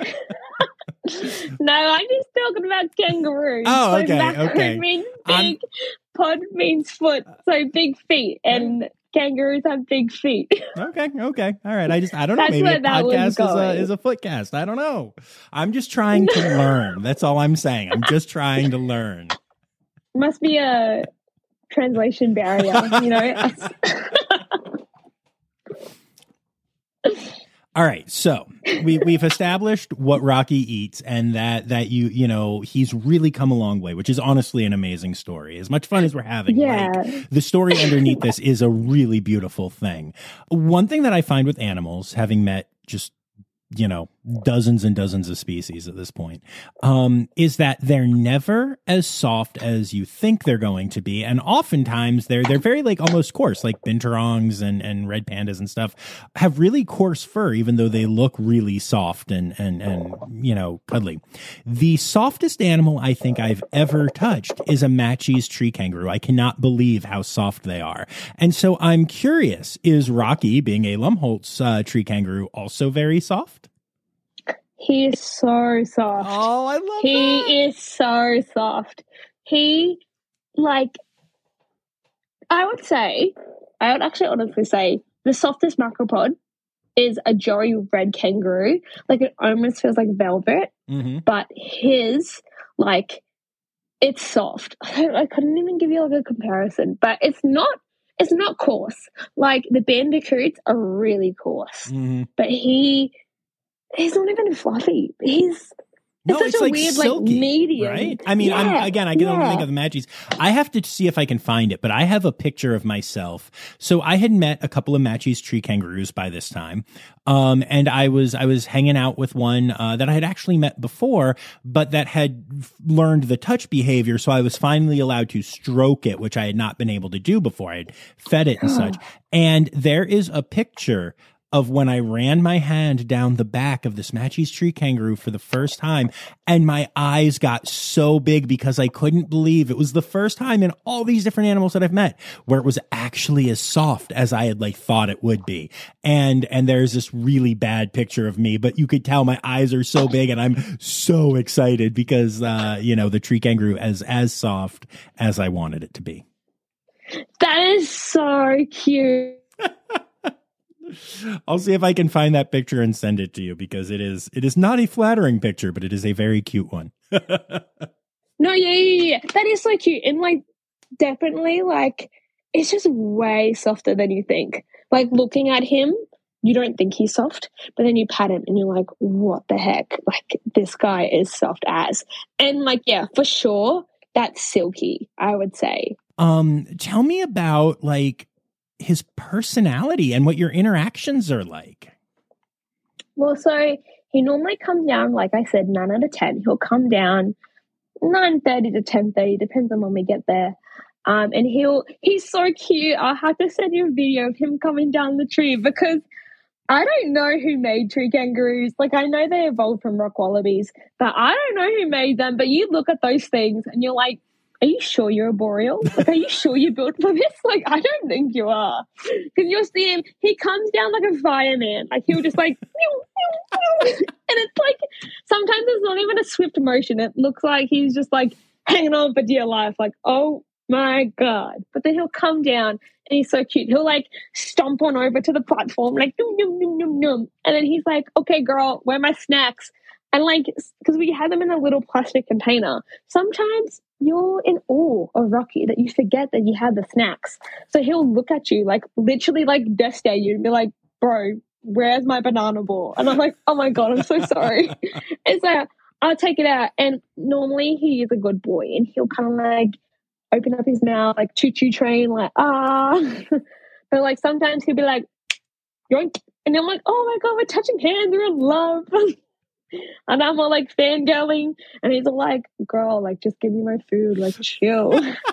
No, I'm just talking about kangaroos. Oh, so okay, macro okay. means I'm- big, pod means foot, so big feet, and kangaroos have big feet. Okay, okay. All right. I just, I don't know. That's Maybe where a that was podcast is a, going. is a footcast. I don't know. I'm just trying to learn. That's all I'm saying. I'm just trying to learn. Must be a translation barrier, you know? All right, so we we've established what Rocky eats, and that that you you know he's really come a long way, which is honestly an amazing story. As much fun as we're having, Yeah. like, the story underneath this is a really beautiful thing. One thing that I find with animals, having met just you know dozens and dozens of species at this point, um, is that they're never as soft as you think they're going to be, and oftentimes they're they're very like almost coarse, like binturongs and and red pandas and stuff have really coarse fur, even though they look really soft and and and you know cuddly. The softest animal I think I've ever touched is a Matschie's tree kangaroo. I cannot believe how soft they are, and so I'm curious: is Rocky, being a Lumholtz uh, tree kangaroo, also very soft? He is so soft. Oh, I love he that. is so soft. He, like, I would say, I would actually honestly say the softest macropod is a Joey red kangaroo. Like, it almost feels like velvet, Mm-hmm. but his, like, it's soft. I, don't, I couldn't even give you, like, a comparison, but it's not, it's not coarse. Like, the bandicoots are really coarse, Mm-hmm. but he... He's not even fluffy. He's No, it's such it's a like weird, silky, like medium. right? I mean, I'm, Yeah, again, I can only yeah. think of the Matchies. I have to see if I can find it, but I have a picture of myself. So I had met a couple of Matchies tree kangaroos by this time, um, and I was I was hanging out with one uh, that I had actually met before, but that had f- learned the touch behavior. So I was finally allowed to stroke it, which I had not been able to do before. I had fed it and such. And there is a picture of when I ran my hand down the back of this Matchies tree kangaroo for the first time, and my eyes got so big because I couldn't believe it was the first time in all these different animals that I've met where it was actually as soft as I had like thought it would be. And and there's this really bad picture of me, but you could tell my eyes are so big, and I'm so excited because uh, you know, the tree kangaroo is as soft as I wanted it to be. That is so cute. I'll see if I can find that picture and send it to you, because it is it is not a flattering picture, but it is a very cute one. No, yeah, yeah, yeah. That is so cute. And like, definitely, like, it's just way softer than you think. Like, looking at him, you don't think he's soft, but then you pat him and you're like, what the heck? Like, this guy is soft as. And like, yeah, for sure, that's silky, I would say. Um, tell me about like his personality and what your interactions are like. Well, so he normally comes down, like I said, nine out of ten. He'll come down nine thirty to ten thirty, depends on when we get there. Um, and he'll he's so cute. I'll have to send you a video of him coming down the tree, because I don't know who made tree kangaroos. Like, I know they evolved from rock wallabies, but I don't know who made them. But you look at those things and you're like, are you sure you're a boreal? Like, are you sure you're built for this? Like, I don't think you are. Because you'll see him, he comes down like a fireman. Like, he'll just like, pew, pew, pew. And it's like, sometimes it's not even a swift motion. It looks like he's just like hanging on for dear life. Like, oh my God. But then he'll come down and he's so cute. He'll like stomp on over to the platform, like, num, num, num, num, num. And then he's like, okay, girl, where are my snacks? And like, because we had them in a little plastic container, sometimes you're in awe of Rocky that you forget that you had the snacks. So he'll look at you, like, literally, like, death stare you and be like, bro, where's my banana ball? And I'm like, oh my God, I'm so sorry. And so I'll take it out. And normally he is a good boy, and he'll kind of like open up his mouth, like choo-choo train, like, ah. But like sometimes he'll be like, yoink. And I'm like, oh my God, we're touching hands, we're in love. And I'm all like fangirling, and he's all like, girl, like, just give me my food, like, chill.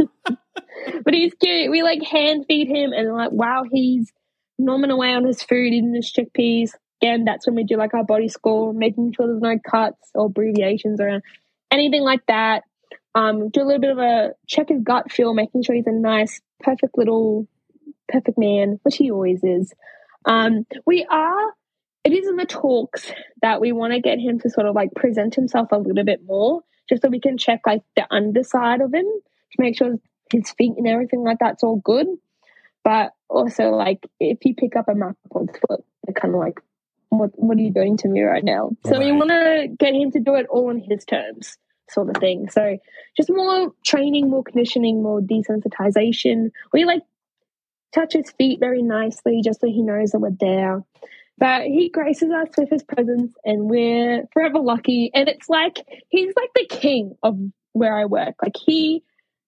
But he's cute. We like hand feed him, and like, wow, he's nomming away on his food, eating his chickpeas. Again, that's when we do like our body score, making sure there's no cuts or abbreviations or anything like that. Um, do a little bit of a check his gut feel, making sure he's a nice, perfect little, perfect man, which he always is. Um, we are, it is in the talks that we want to get him to sort of like present himself a little bit more, just so we can check like the underside of him to make sure his feet and everything like that's all good. But also, like, if you pick up a Macropod's foot, they're kind of like, what what are you doing to me right now? So right. we want to get him to do it all on his terms, sort of thing. So just more training, more conditioning, more desensitization. We, like, touch his feet very nicely just so he knows that we're there. But he graces us with his presence, and we're forever lucky. And it's like, he's like the king of where I work. Like, he...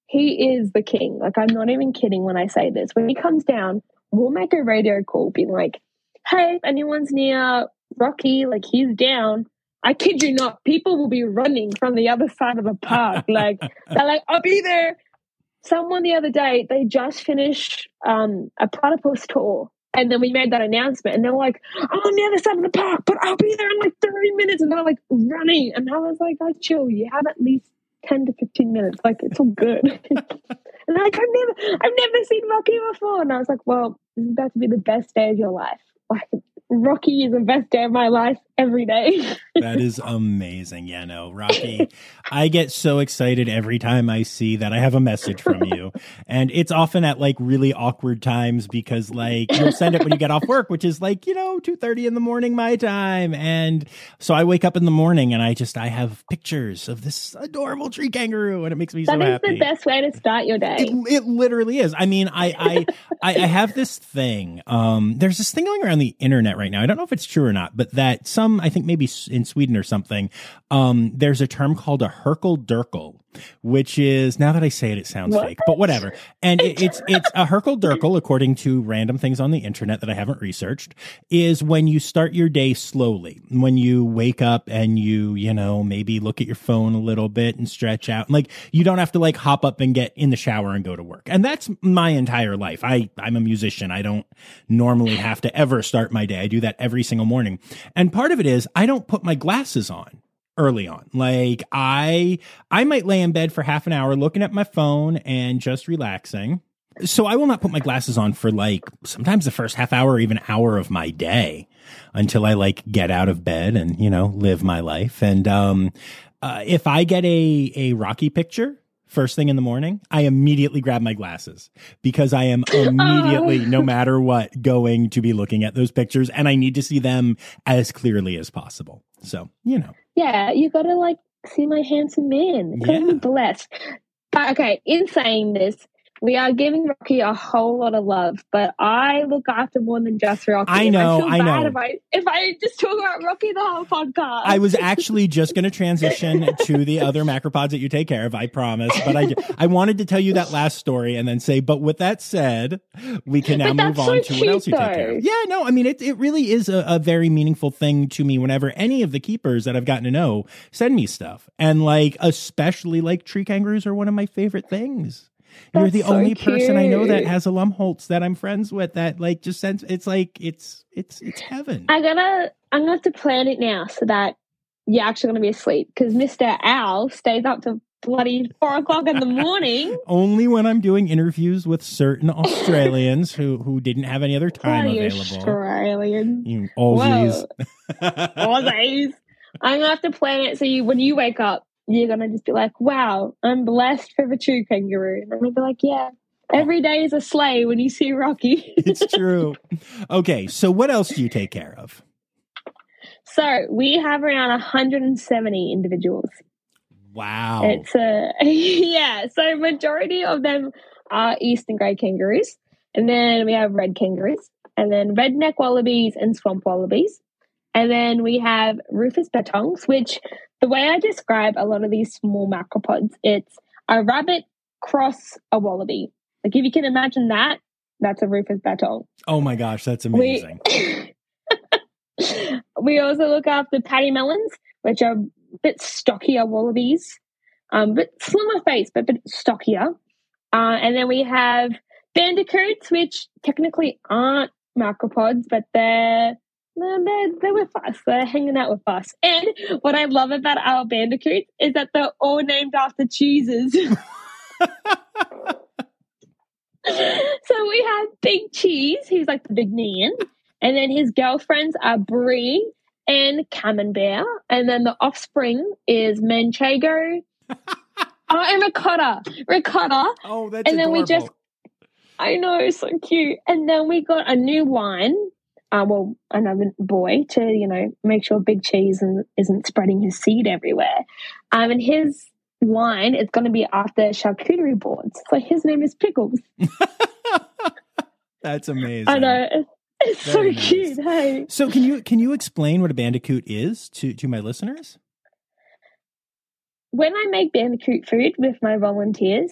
He is the king. Like, I'm not even kidding when I say this. When he comes down, we'll make a radio call being like, hey, if anyone's near Rocky, like, he's down. I kid you not, people will be running from the other side of the park. Like, they're like, I'll be there. Someone the other day, they just finished um, a platypus tour. And then we made that announcement. And they were like, I'm on the other side of the park, but I'll be there in like thirty minutes. And they're like running. And I was like, oh, chill. You have at least ten to fifteen minutes, like, it's all good. And like, I've never I've never seen Rocky before. And I was like, well, this is about to be the best day of your life. Like, Rocky is the best day of my life every day. That is amazing. Yeah, no, Rocky, I get so excited every time I see that I have a message from you. And it's often at like really awkward times because like you'll send it when you get off work, which is like, you know, two thirty in the morning, my time. And so I wake up in the morning and I just, I have pictures of this adorable tree kangaroo and it makes me that so happy. That is the best way to start your day. It, it literally is. I mean, I, I, I, I have this thing. Um, there's this thing going around the internet right now. I don't know if it's true or not, but that some, I think maybe in Sweden or something, um, there's a term called a Herkel-Dürkel, which is, now that I say it, it sounds what? fake, but whatever. And it, it's, it's a Herkel-Dürkel, according to random things on the internet that I haven't researched, is when you start your day slowly, when you wake up and you, you know, maybe look at your phone a little bit and stretch out. Like, you don't have to like hop up and get in the shower and go to work. And that's my entire life. I, I'm a musician. I don't normally have to ever start my day. I do that every single morning. And part of it is I don't put my glasses on early on. Like I, I might lay in bed for half an hour looking at my phone and just relaxing. So I will not put my glasses on for like sometimes the first half hour or even hour of my day until I like get out of bed and, you know, live my life. And, um, uh, if I get a, a Rocky picture first thing in the morning, I immediately grab my glasses because I am immediately, oh. no matter what, going to be looking at those pictures and I need to see them as clearly as possible. So, you know. Yeah, you got to like see my handsome man. Yeah. Gotta be blessed. But okay, in saying this, we are giving Rocky a whole lot of love, but I look after more than just Rocky. I know, I, feel I bad know. If I, if I just talk about Rocky the whole podcast. I was actually just going to transition to the other macropods that you take care of, I promise. But I, I wanted to tell you that last story and then say, but with that said, we can now move so on to cute, what else you though. take care of. Yeah, no, I mean, it, it really is a, a very meaningful thing to me whenever any of the keepers that I've gotten to know send me stuff. And like, especially like tree kangaroos are one of my favorite things. You're That's the so only person I know that cute. has a Lumholtz that I'm friends with that like just sends, it's like, it's, it's, it's heaven. I'm gonna, I'm gonna have to plan it now so that you're actually gonna be asleep because Mister Owl stays up to bloody four o'clock in the morning. Only when I'm doing interviews with certain Australians who, who didn't have any other time Bloody available. Australian. You Aussies. Aussies. I'm gonna have to plan it so you, when you wake up, you're going to just be like, wow, I'm blessed for the true kangaroo. And I'm going to be like, yeah, every day is a sleigh when you see Rocky. It's true. Okay, so what else do you take care of? So we have around one hundred seventy individuals. Wow. It's a, yeah, so majority of them are eastern grey kangaroos. And then we have red kangaroos. And then redneck wallabies and swamp wallabies. And then we have rufous bettongs, which the way I describe a lot of these small macropods, it's a rabbit cross a wallaby. Like if you can imagine that, that's a rufous bettong. Oh my gosh, that's amazing. We, we also look after patty melons, which are a bit stockier wallabies, um, bit slimmer face, but a bit stockier. Uh, and then we have bandicoots, which technically aren't macropods, but they're They're, they're with us. They're hanging out with us. And what I love about our bandicoots is that they're all named after cheeses. So we have Big Cheese, who's like the big man. And then his girlfriends are Brie and Camembert. And then the offspring is Manchego. oh, and Ricotta. Ricotta. Oh, that's And then adorable. we just, I know, so cute. And then we got a new line. Uh, well, another boy to, you know, make sure Big Cheese and, isn't spreading his seed everywhere. Um, and his line is going to be after charcuterie boards. So his name is Pickles. That's amazing. I know. It's, it's so Very nice. cute. Hey. So can you can you explain what a bandicoot is to, to my listeners? When I make bandicoot food with my volunteers,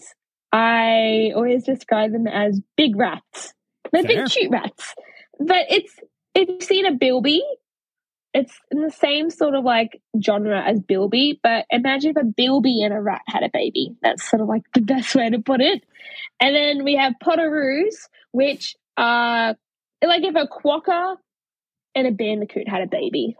I always describe them as big rats. They're Fair. big cute rats. But it's, if you've seen a bilby, it's in the same sort of like genre as bilby, but imagine if a bilby and a rat had a baby. That's sort of like the best way to put it. And then we have potoroos, which are like if a quokka and a bandicoot had a baby.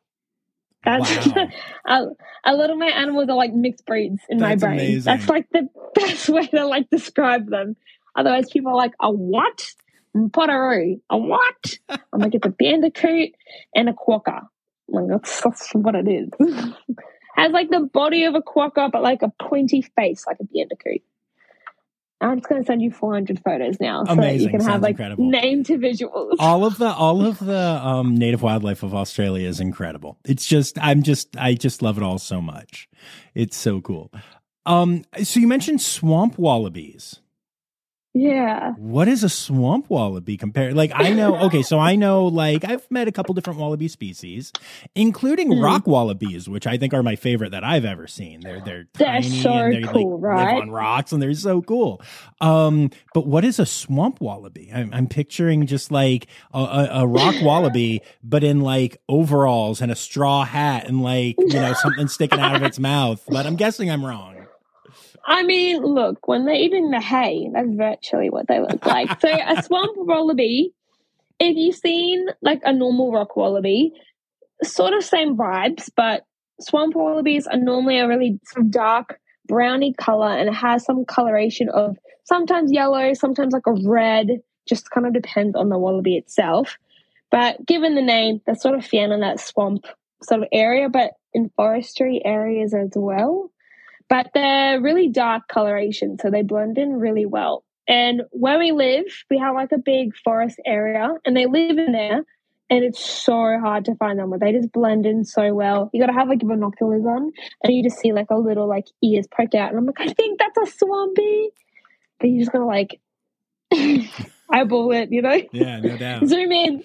That's Wow. a, a lot of my animals are like mixed breeds in That's my brain. amazing. That's like the best way to like describe them. Otherwise, people are like, a what? Potteroo. A what? I'm like, it's a bandicoot and a quokka. I'm like, that's, that's what it is. Has like the body of a quokka, but like a pointy face like a bandicoot. I'm just going to send you four hundred photos now, so that Amazing. you can Sounds have like incredible. name to visuals. all of the all of the um, native wildlife of Australia is incredible. It's just I'm just I just love it all so much. It's so cool. Um, so you mentioned swamp wallabies. Yeah. What is a swamp wallaby compared? Like I know, okay, so I know like I've met a couple different wallaby species, including Mm. rock wallabies, which I think are my favorite that I've ever seen. They're they're They're tiny so and they cool, like, right? live on rocks and they're so cool. Um, but what is a swamp wallaby? I'm, I'm picturing just like a, a, a rock wallaby, but in like overalls and a straw hat and like you know something sticking out of its mouth. But I'm guessing I'm wrong. I mean, look, when they're eating the hay, that's virtually what they look like. So a swamp wallaby, if you've seen like a normal rock wallaby, sort of same vibes, but swamp wallabies are normally a really sort of dark browny color and it has some coloration of sometimes yellow, sometimes like a red, just kind of depends on the wallaby itself. But given the name, they're sort of found in that swamp sort of area, but in forestry areas as well. But they're really dark coloration, so they blend in really well. And where we live, we have like a big forest area, and they live in there, and it's so hard to find them. But they just blend in so well. You got to have like binoculars on, and you just see like a little like ears poke out, and I'm like, I think that's a swampy. But you just gotta like eyeball it, you know? Yeah, no doubt. Zoom in.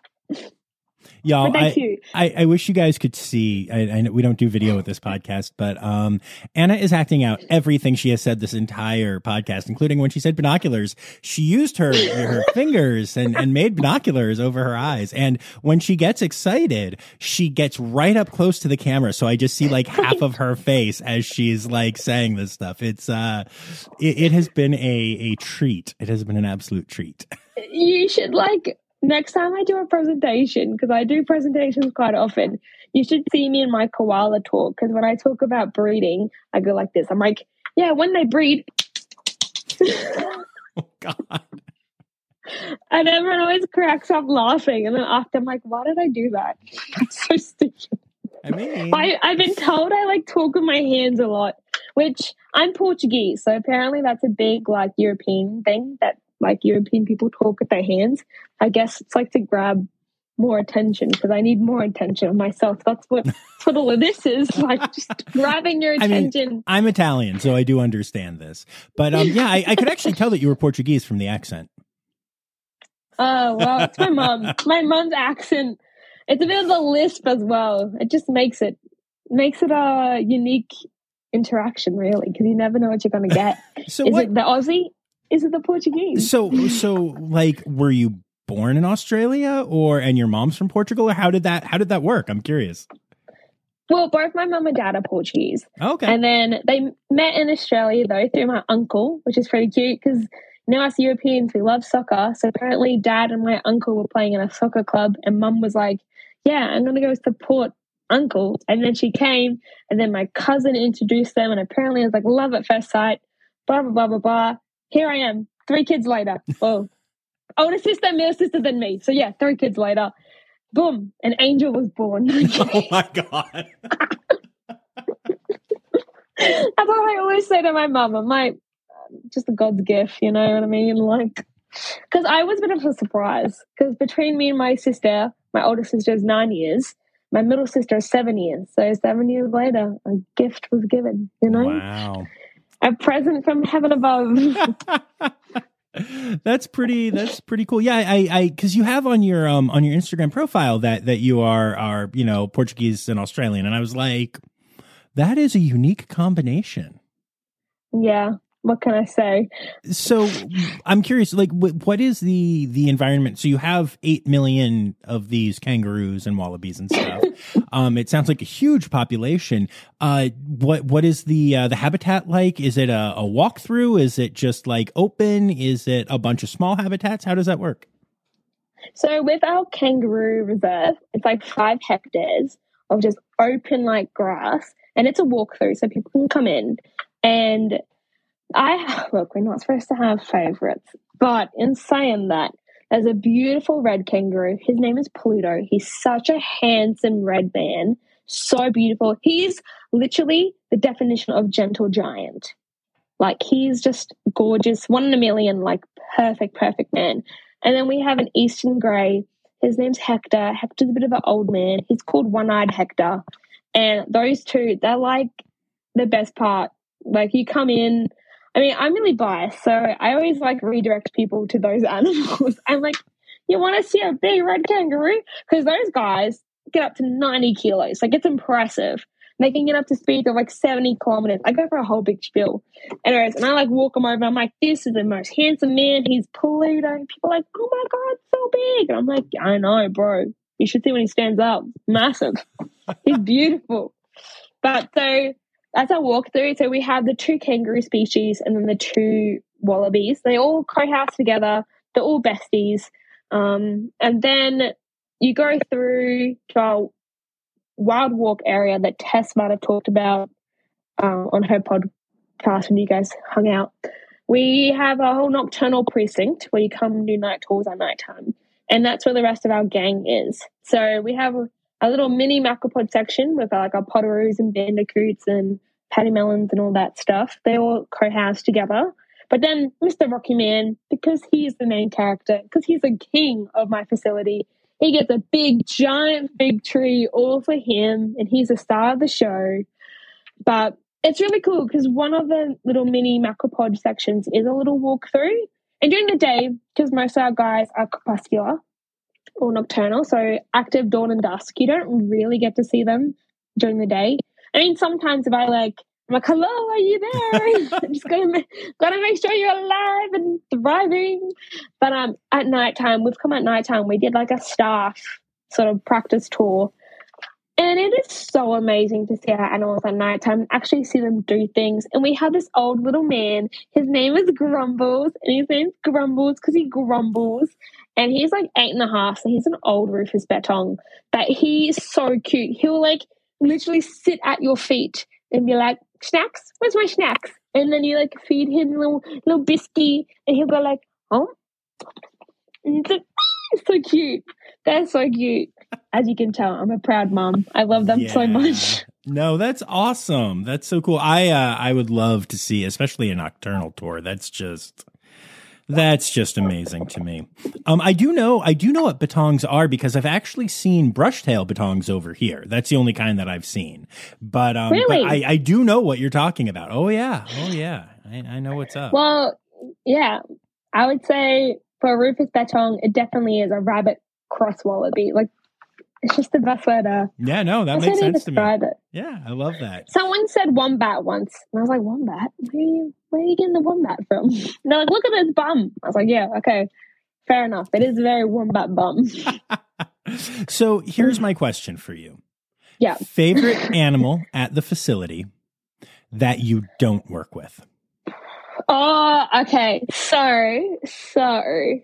Y'all, But they're I, cute. I, I wish you guys could see. I, I know we don't do video with this podcast, but um, Anna is acting out everything she has said this entire podcast, including when she said binoculars. She used her her fingers and, and made binoculars over her eyes. And when she gets excited, she gets right up close to the camera. So I just see like half of her face as she's like saying this stuff. It's uh, it, it has been a a treat. It has been an absolute treat. You should like next time I do a presentation, because I do presentations quite often, you should see me in my koala talk, because when I talk about breeding, I go like this. I'm like, yeah, when they breed. Oh God. And everyone always cracks up laughing. And then after, I'm like, why did I do that? That's so stupid. I mean, I, I've been told I like talk with my hands a lot, which I'm Portuguese. So apparently that's a big like European thing that like European people talk with their hands. I guess it's like to grab more attention because I need more attention of myself. That's what, that's what all of this is, like just grabbing your I mean, attention. I'm Italian, so I do understand this. But um, yeah, I, I could actually tell that you were Portuguese from the accent. Oh, well, it's my mom. My mom's accent. It's a bit of a lisp as well. It just makes it makes it a unique interaction, really, because you never know what you're going to get. So is what? it the Aussie? Is it the Portuguese? So so like, were you born in Australia, or and your mom's from Portugal, or how did that how did that work? I'm curious. Well, both my mum and dad are Portuguese. Okay. And then they met in Australia, though, through my uncle, which is pretty cute because now us Europeans, we love soccer. So apparently dad and my uncle were playing in a soccer club and mum was like, yeah, I'm going to go support uncle. And then she came and then my cousin introduced them and apparently it was like love at first sight, blah, blah, blah, blah, blah. Here I am, three kids later. Oh, older sister, middle sister, then me. So yeah, three kids later, boom, an angel was born. Oh my God. That's what I always say to my mum. I'm like, just a God's gift, you know what I mean? Like, because I was a bit of a surprise. Because between me and my sister, my older sister is nine years, my middle sister is seven years. So seven years later, a gift was given, you know? Wow. A present from heaven above. That's pretty. That's pretty cool. Yeah, I, I, because you have on your um on your Instagram profile that that you are are you know Portuguese and Australian, and I was like, that is a unique combination. Yeah. What can I say? So I'm curious, like, wh- what is the the environment? So you have eight million of these kangaroos and wallabies and stuff. um, it sounds like a huge population. Uh, what what is the uh, the habitat like? Is it a, a walkthrough? Is it just like open? Is it a bunch of small habitats? How does that work? So with our kangaroo reserve, it's like five hectares of just open like grass, and it's a walkthrough, so people can come in and. I look, we're not supposed to have favorites, but in saying that, there's a beautiful red kangaroo. His name is Pluto. He's such a handsome red man, so beautiful. He's literally the definition of gentle giant. Like, he's just gorgeous, one in a million, like perfect, perfect man. And then we have an Eastern Grey. His name's Hector. Hector's a bit of an old man. He's called One-Eyed Hector. And those two, they're like the best part. Like, you come in. I mean, I'm really biased, so I always like redirect people to those animals. I'm like, you want to see a big red kangaroo? Because those guys get up to ninety kilos. Like, it's impressive. They can get up to speeds of like seventy kilometers. I go for a whole big spiel. Anyways, and I like walk them over. I'm like, this is the most handsome man. He's Pluto. And people are like, oh my God, so big. And I'm like, I know, bro. You should see when he stands up. Massive. He's beautiful. But so... That's our walkthrough. So we have the two kangaroo species and then the two wallabies. They all co-house together. They're all besties. Um, and then you go through to our wild walk area that Tess might have talked about um, on her podcast when you guys hung out. We have a whole nocturnal precinct where you come and do night tours at nighttime. And that's where the rest of our gang is. So we have a little mini macropod section with like our potoroos and bandicoots and pattymellons and all that stuff. They all co-house together. But then Mister Rocky Man, because he's the main character, because he's the king of my facility, he gets a big, giant fig tree all for him, and he's the star of the show. But it's really cool because one of the little mini macropod sections is a little walkthrough. And during the day, because most of our guys are crepuscular, or nocturnal, so active dawn and dusk. You don't really get to see them during the day. I mean, sometimes if I like, I'm like, hello, are you there? I'm just gonna gotta make sure you're alive and thriving. But um, at nighttime, we've come at nighttime. We did like a staff sort of practice tour, and it is so amazing to see our animals at nighttime and actually see them do things. And we have this old little man. His name is Grumbles, and his name's Grumbles because he grumbles. And he's like eight and a half, so he's an old Rufus Bettong. But he's so cute. He'll like literally sit at your feet and be like, snacks? Where's my snacks? And then you like feed him a little, little biscuit, and he'll go like, oh. And it's like, it's so cute. They're so cute. As you can tell, I'm a proud mom. I love them yeah. so much. No, that's awesome. That's so cool. I uh, I would love to see, especially a nocturnal tour. That's just... That's just amazing to me. Um, I do know, I do know what Bettongs are because I've actually seen brushtail Bettongs over here. That's the only kind that I've seen. But, um, really? but I, I do know what you're talking about. Oh yeah, oh yeah, I, I know what's up. Well, yeah, I would say for Rufus Bettong, it definitely is a rabbit cross wallaby. Like, it's just the best way to. Yeah, no, that makes sense to me. It. Yeah, I love that. Someone said wombat once, and I was like, wombat? Where are you, where are you getting the wombat from? And they're like, look at his bum. I was like, yeah, okay, fair enough. It is a very wombat bum. So here's my question for you. Yeah. Favorite animal at the facility that you don't work with? Oh, okay. So, so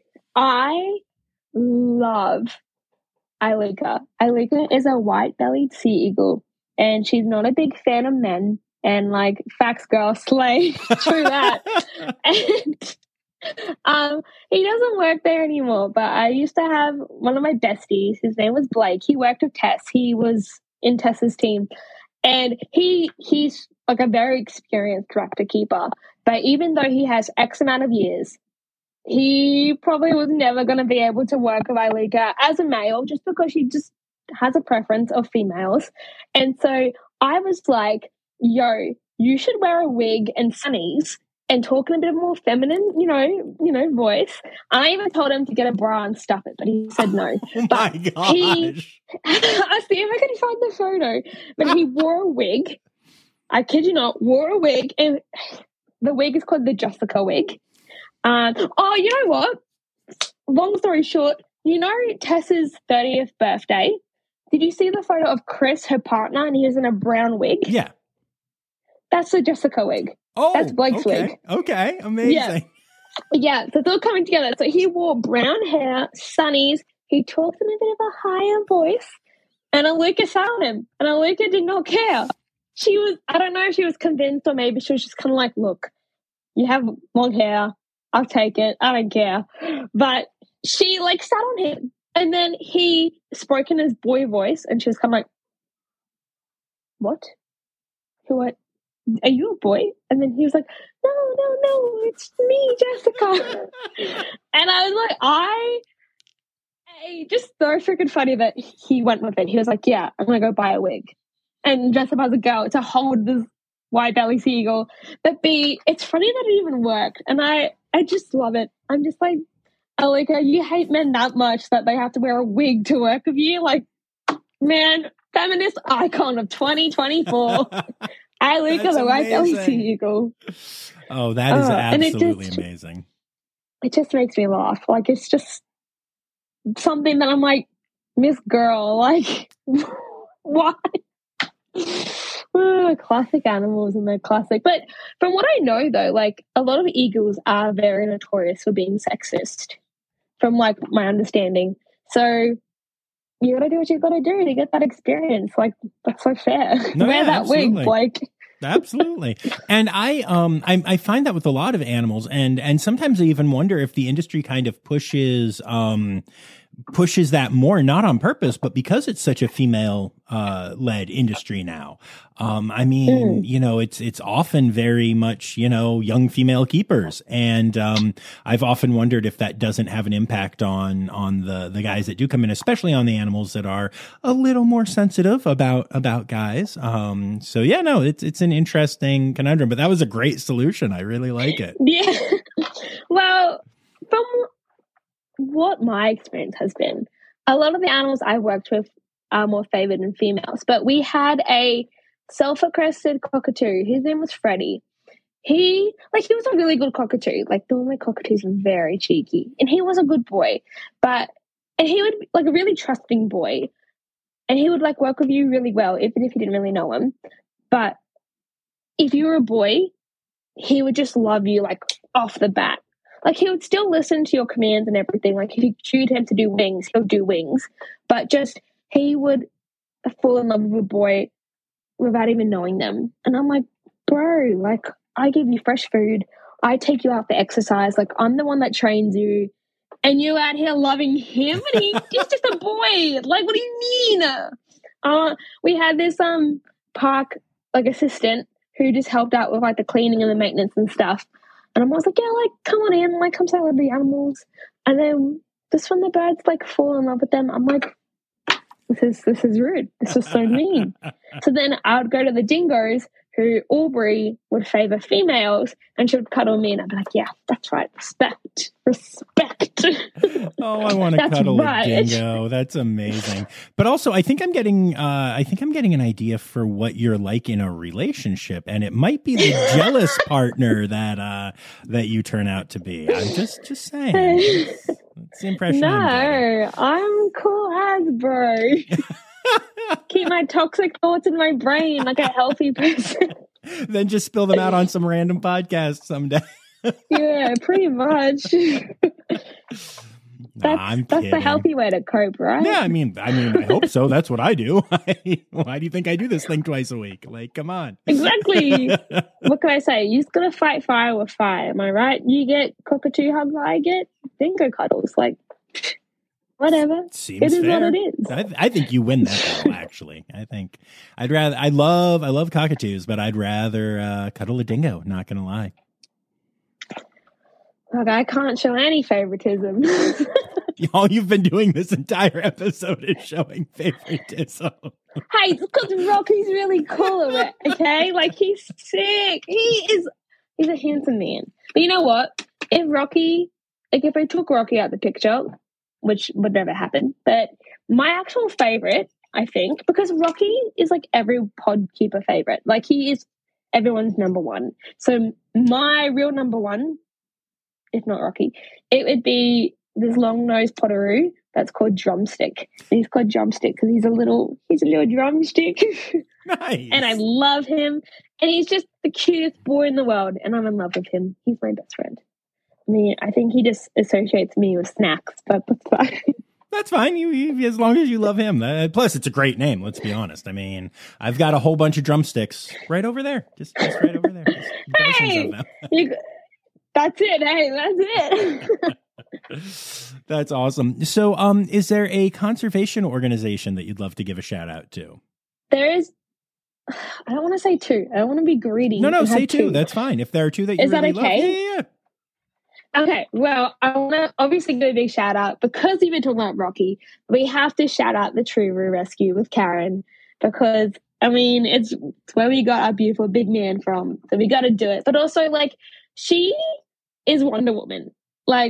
I love Ilika. Ilika is a white-bellied sea eagle, and she's not a big fan of men. And like, facts, girl, slay, true that. and um, he doesn't work there anymore, but I used to have one of my besties. His name was Blake. He worked with Tess. He was in Tess's team. And he he's like a very experienced raptor keeper. But even though he has X amount of years, he probably was never going to be able to work with Iluka as a male just because he just has a preference of females. And so I was like, yo, you should wear a wig and sunnies and talk in a bit more feminine, you know, you know, voice. I even told him to get a bra and stuff it, but he said no. Oh but my gosh. He, I see if I can find the photo. But he wore a wig. I kid you not, wore a wig, and the wig is called the Jessica wig. Um, oh, you know what? Long story short, you know Tess's thirtieth birthday? Did you see the photo of Chris, her partner, and he was in a brown wig? Yeah. That's the Jessica wig. Oh, that's Blake's okay. wig. Okay, amazing. Yeah. yeah, so it's all coming together. So he wore brown hair, sunnies. He talked in a bit of a higher voice, and Iluka sat on him, and Iluka did not care. She was, I don't know if she was convinced or maybe she was just kind of like, look, you have long hair. I'll take it. I don't care. But she like sat on him, and then he spoke in his boy voice, and she was kind of like, what? What? Are you a boy? And then he was like, no, no, no, it's me, Jessica. And I was like, I, I just so freaking funny that he went with it. He was like, yeah, I'm going to go buy a wig and dress up as a girl to hold this white belly seagull. But B, it's funny that it even worked. And I, I just love it. I'm just like, Iluka, you hate men that much that they have to wear a wig to work with you. Like, man, feminist icon of twenty twenty-four. Iluka, the white belly seagull. Oh, that is uh, absolutely it just, amazing. It just makes me laugh. Like, it's just something that I'm like, Miss Girl, like, why? Oh, classic animals and they're classic. But from what I know, though, like, a lot of eagles are very notorious for being sexist, from, like, my understanding. So you got to do what you got to do to get that experience. Like, that's so fair. No, Wear yeah, that absolutely. wig, Blake. Absolutely. And I, um, I, I find that with a lot of animals, and, and sometimes I even wonder if the industry kind of pushes, um, pushes that more, not on purpose, but because it's such a female, uh, led industry now. Um, I mean, mm. you know, it's, it's often very much, you know, young female keepers. And, um, I've often wondered if that doesn't have an impact on, on the, the guys that do come in, especially on the animals that are a little more sensitive about, about guys. Um, so yeah, no, it's, it's an interesting conundrum, but that was a great solution. I really like it. Yeah. Well, from what my experience has been, a lot of the animals I worked with are more favored in females, but we had a self-crested cockatoo. His name was Freddie. He, like, he was a really good cockatoo. Like, normally cockatoos are very cheeky, and he was a good boy, but, and he would, like, a really trusting boy, and he would, like, work with you really well, even if you didn't really know him. But if you were a boy, he would just love you, like, off the bat. Like, he would still listen to your commands and everything. Like, if you choose him to do wings, he'll do wings. But just, he would fall in love with a boy without even knowing them. And I'm like, bro, like, I give you fresh food. I take you out for exercise. Like, I'm the one that trains you. And you're out here loving him? And he, he's just a boy. Like, what do you mean? Uh, we had this um park, like, assistant who just helped out with, like, the cleaning and the maintenance and stuff. And I was like, yeah, like, come on in, like, come say hello to the animals. And then just when the birds, like, fall in love with them, I'm like, this is this is rude. This is so mean. So then I would go to the dingoes, who Aubrey would favour females, and she would cuddle me, and I'd be like, yeah, that's right, respect, respect. Oh, I want to cuddle right. a dingo. That's amazing. But also, I think I'm getting, uh, I think I'm getting an idea for what you're like in a relationship, and it might be the jealous partner that uh, that you turn out to be. I'm just just saying. It's, it's the impression. No, I'm, I'm cool as bro. Keep my toxic thoughts in my brain like a healthy person. Then just spill them out on some random podcast someday. Yeah, pretty much. That's, nah, I'm that's kidding. the healthy way to cope, right? Yeah, I mean, I mean, I hope so. That's what I do. Why do you think I do this thing twice a week? Like, come on. Exactly. What can I say? You just gotta fight fire with fire. Am I right? You get cockatoo hugs, I get dingo cuddles. Like, whatever. Seems it is fair. what it is. I, I think you win that battle. Actually, I think I'd rather. I love. I love cockatoos, but I'd rather uh, cuddle a dingo. Not gonna lie. Like, I can't show any favoritism. All you've been doing this entire episode is showing favoritism. Hey, it's because Rocky's really cool, okay? Like, he's sick. He is, he's a handsome man. But you know what? If Rocky, like, if I took Rocky out of the picture, which would never happen, but my actual favorite, I think, because Rocky is like every pod keeper favorite. Like, he is everyone's number one. So my real number one, if not Rocky, it would be this long-nosed potteroo that's called Drumstick. And he's called Drumstick because he's a little he's a little drumstick. Nice. And I love him. And he's just the cutest boy in the world. And I'm in love with him. He's my best friend. I mean, I think he just associates me with snacks, but that's fine. That's fine. You, you as long as you love him. Uh, plus, it's a great name. Let's be honest. I mean, I've got a whole bunch of drumsticks right over there. Just, just right over there. Just hey, you, that's it. Hey, that's it. That's awesome. So, um, is there a conservation organization that you'd love to give a shout out to? There is. I don't want to say two. I don't want to be greedy. No, no, say two. two. That's fine. If there are two that you is really that okay? love, yeah, yeah, yeah. Okay, well, I want to obviously give a big shout out because we've been talking about Rocky. We have to shout out the True Rescue with Karen because, I mean, it's, it's where we got our beautiful big man from. So we got to do it. But also, like, she is Wonder Woman. Like,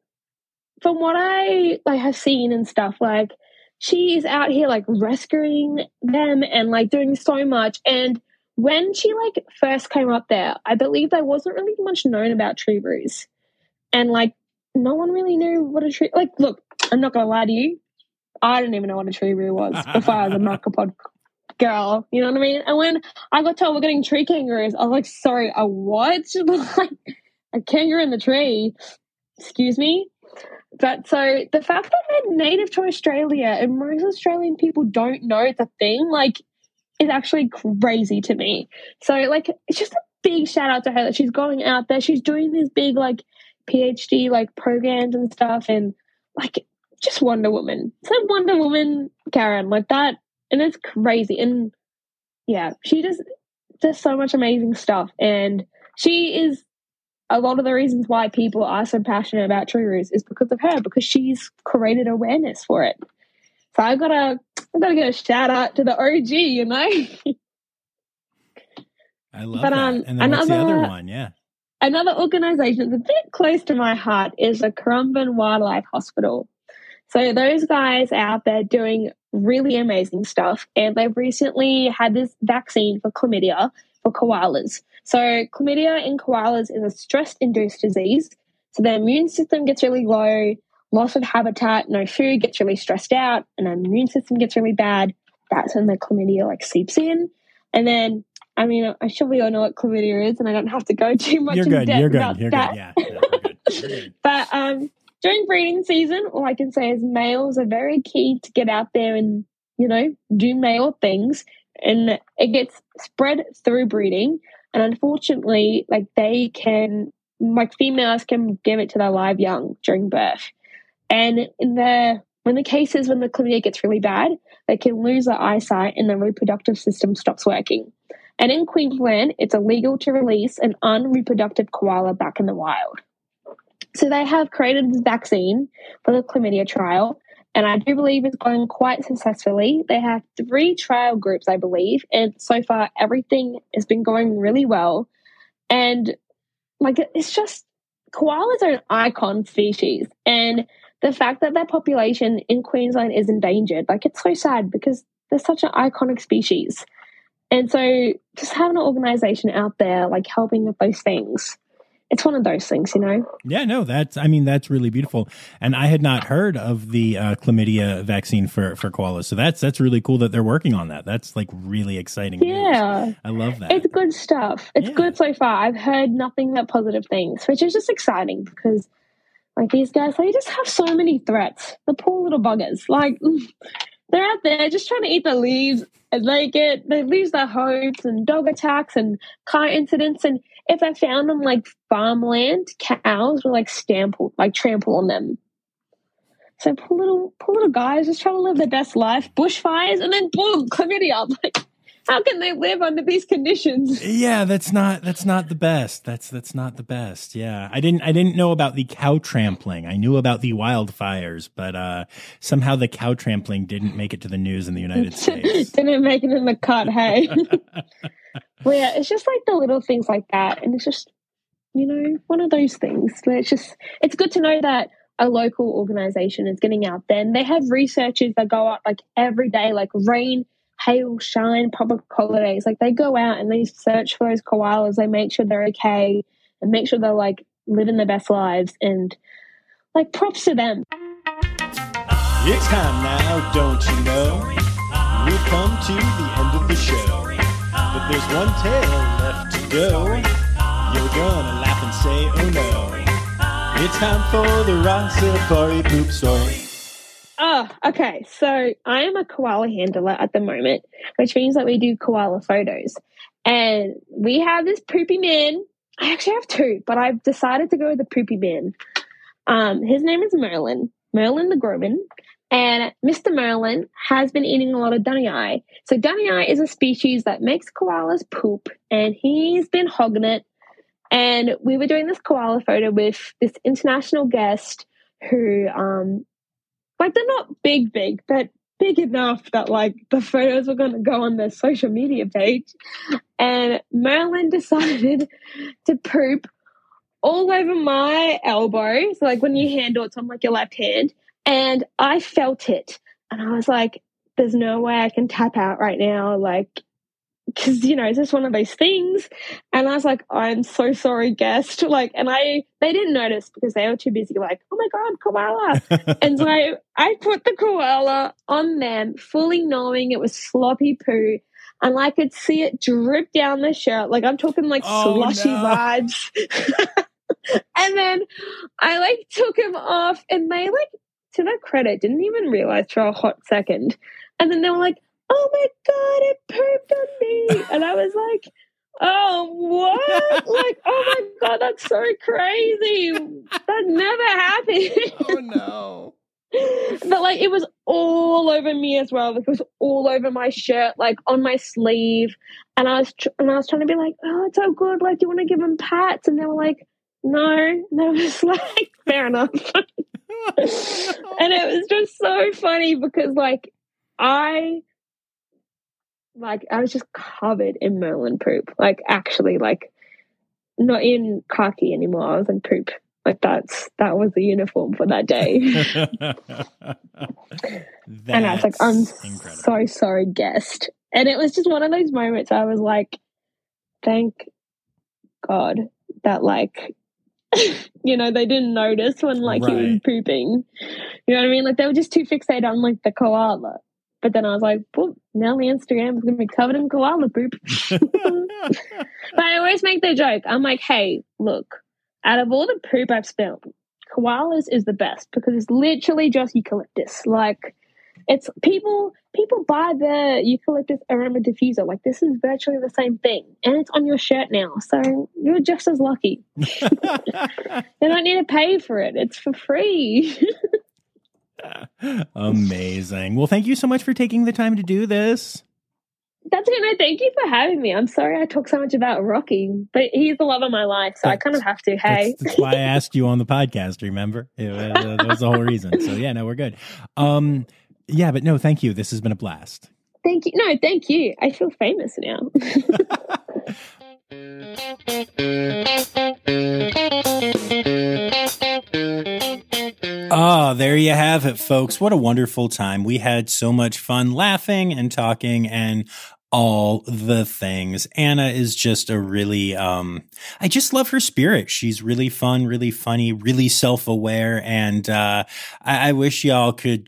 from what I like have seen and stuff, like, she is out here, like, rescuing them and, like, doing so much. And when she, like, first came up there, I believe there wasn't really much known about True Brews. And, like, no one really knew what a tree... Like, look, I'm not going to lie to you. I didn't even know what a tree brew was before I was a Macapod girl. You know what I mean? And when I got told we're getting tree kangaroos, I was like, sorry, a what? Like, a kangaroo in the tree? Excuse me? But so the fact that they're native to Australia and most Australian people don't know it's a thing, like, is actually crazy to me. So, like, it's just a big shout out to her that she's going out there. She's doing these big, like, PhD like programs and stuff, and like just Wonder Woman. So Wonder Woman, Karen, like that, and it's crazy. And yeah, she does does so much amazing stuff, and she is a lot of the reasons why people are so passionate about True Roots is because of her, because she's created awareness for it. So I gotta, I gotta give a shout out to the O G, you know. I love but, that. Um, and then what's the other one? Yeah. Another organisation that's a bit close to my heart is the Currumbin Wildlife Hospital. So those guys out there doing really amazing stuff, and they've recently had this vaccine for chlamydia for koalas. So chlamydia in koalas is a stress-induced disease. So their immune system gets really low, loss of habitat, no food, gets really stressed out, and their immune system gets really bad. That's when the chlamydia like seeps in. And then I mean, I'm sure we all know what chlamydia is, and I don't have to go too much you're in good, depth you're good, about you're that. Good, yeah, yeah, you're good, you're good. But um, during breeding season, all I can say is males are very key to get out there and, you know, do male things, and it gets spread through breeding. And unfortunately, like they can, like females can give it to their live young during birth. And in the when the cases when the chlamydia gets really bad, they can lose their eyesight and the reproductive system stops working. And in Queensland, it's illegal to release an unreproductive koala back in the wild. So they have created this vaccine for the chlamydia trial, and I do believe it's going quite successfully. They have three trial groups, I believe, and so far everything has been going really well. And like it's just, koalas are an icon species, and the fact that their population in Queensland is endangered, like it's so sad because they're such an iconic species. And so just having an organization out there, like helping with those things, it's one of those things, you know? Yeah, no, that's, I mean, that's really beautiful. And I had not heard of the uh, chlamydia vaccine for, for koalas. So that's, that's really cool that they're working on that. That's like really exciting Yeah. news. I love that. It's good stuff. It's yeah. good so far. I've heard nothing but positive things, which is just exciting because Like these guys, they just have so many threats. The poor little buggers. Like they're out there just trying to eat the leaves, and they get they lose their homes and dog attacks and car incidents. And if I found them like farmland, cows will like stample, like trample on them. So poor little poor little guys just trying to live their best life. Bushfires, and then boom, chlamydia. Like, how can they live under these conditions? Yeah, that's not that's not the best. That's that's not the best. Yeah, I didn't I didn't know about the cow trampling. I knew about the wildfires, but uh, somehow the cow trampling didn't make it to the news in the United States. Didn't make it in the cut. Hey, well, yeah, it's just like the little things like that, and it's just, you know, one of those things where it's just it's good to know that a local organization is getting out there, and they have researchers that go out like every day, like rain, hail, shine, public holidays. Like they go out and they search for those koalas. They make sure they're okay and make sure they're like living their best lives, and like props to them. It's time now, don't you know? We've come to the end of the show, but there's one tale left to go. You're gonna laugh and say, oh no. It's time for the Ross Safari poop story. Oh, okay. So I am a koala handler at the moment, which means that we do koala photos. And we have this poopy man. I actually have two, but I've decided to go with the poopy man. Um, his name is Merlin, Merlin the Groman. And Mister Merlin has been eating a lot of dunny-eye. So dunny-eye is a species that makes koalas poop, and he's been hogging it. And we were doing this koala photo with this international guest who, um, like, they're not big, big, but big enough that, like, the photos were going to go on their social media page. And Merlin decided to poop all over my elbow. So, like, when you handle it, it's on, like, your left hand. And I felt it. And I was like, there's no way I can tap out right now. Like, because, you know, it's just one of those things. And I was like, I'm so sorry, guest. Like, and I, they didn't notice because they were too busy, like, oh my God, koala. And so I, I put the koala on them, fully knowing it was sloppy poo. And I could see it drip down the shirt. Like, I'm talking like oh, slushy no. vibes. And then I like took him off, and they like, to their credit, didn't even realize for a hot second. And then they were like, oh my God, it pooped on me. And I was like, oh, what? Like, oh my God, that's so crazy. That never happened. Oh no. But like, it was all over me as well. Like, it was all over my shirt, like on my sleeve. And I was, tr- and I was trying to be like, oh, it's so good. Like, do you want to give them pats? And they were like, no. And I was like, fair enough. And it was just so funny because, like, I, like, I was just covered in Merlin poop. Like, actually, like, not in khaki anymore. I was in poop. Like, that's, that was the uniform for that day. And I was like, I'm incredible. So sorry, guest. And it was just one of those moments I was like, thank God that, like, you know, they didn't notice when, like, right. he was pooping. You know what I mean? Like, they were just too fixated on, like, the koala. But then I was like, well, now the Instagram is going to be covered in koala poop. But I always make the joke. I'm like, hey, look, out of all the poop I've smelled, koalas is the best because it's literally just eucalyptus. Like, it's people people buy the eucalyptus aroma diffuser. Like, this is virtually the same thing, and it's on your shirt now, so you're just as lucky. You don't need to pay for it; it's for free. Amazing. Well, thank you so much for taking the time to do this. That's good. No, thank you for having me. I'm sorry I talk so much about Rocky, but he's the love of my life, so that's, I kind of have to. Hey, that's, that's why I asked you on the podcast. Remember, it, uh, that was the whole reason. So yeah, no, we're good. Um, yeah, but no, thank you. This has been a blast. Thank you. No, thank you. I feel famous now. Ah, there you have it, folks. What a wonderful time. We had so much fun laughing and talking and all the things. Anna is just a really, um, I just love her spirit. She's really fun, really funny, really self-aware. And, uh, I, I wish y'all could, could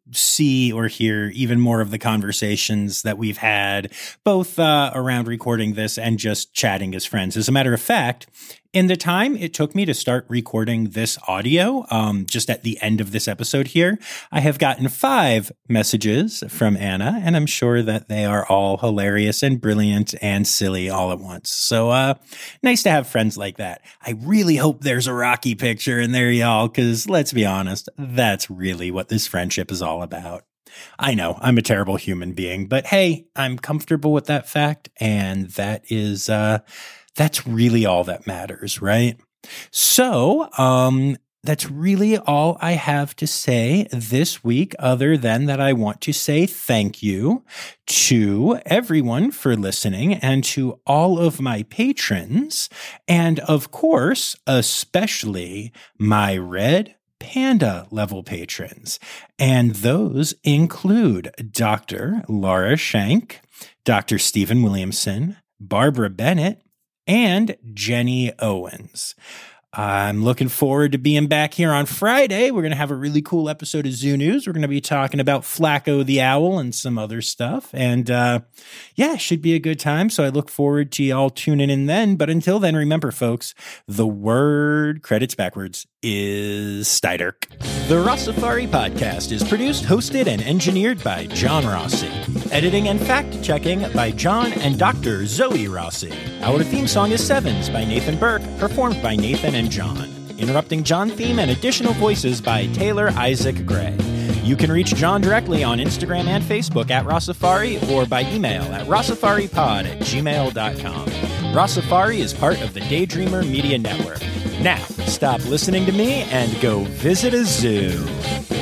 see or hear even more of the conversations that we've had, both uh, around recording this and just chatting as friends. As a matter of fact, in the time it took me to start recording this audio, um, just at the end of this episode here, I have gotten five messages from Anna, and I'm sure that they are all hilarious and brilliant and silly all at once. So uh, nice to have friends like that. I really hope there's a Rocky picture in there, y'all, because let's be honest, that's really what this friendship is all about. I know I'm a terrible human being, but hey, I'm comfortable with that fact, and that is... Uh, That's really all that matters, right? So, um, that's really all I have to say this week, other than that I want to say thank you to everyone for listening and to all of my patrons. And of course, especially my Red Panda level patrons. And those include Doctor Laura Shank, Doctor Stephen Williamson, Barbara Bennett, and Jenny Owens. I'm looking forward to being back here on Friday. We're going to have a really cool episode of Zoo News. We're going to be talking about Flacco the Owl and some other stuff. And uh, yeah, it should be a good time. So I look forward to y'all tuning in then. But until then, remember, folks, the word credits backwards is Steiderk. The Rossafari podcast is produced, hosted, and engineered by John Rossi. Editing and fact-checking by John and Doctor Zoe Rossi. Our theme song is Sevens by Nathan Burke, performed by Nathan and John. Interrupting John theme and additional voices by Taylor Isaac Gray. You can reach John directly on Instagram and Facebook at Rossafari or by email at rossafaripod at gmail dot com. Rossafari is part of the Daydreamer Media Network. Now, stop listening to me and go visit a zoo.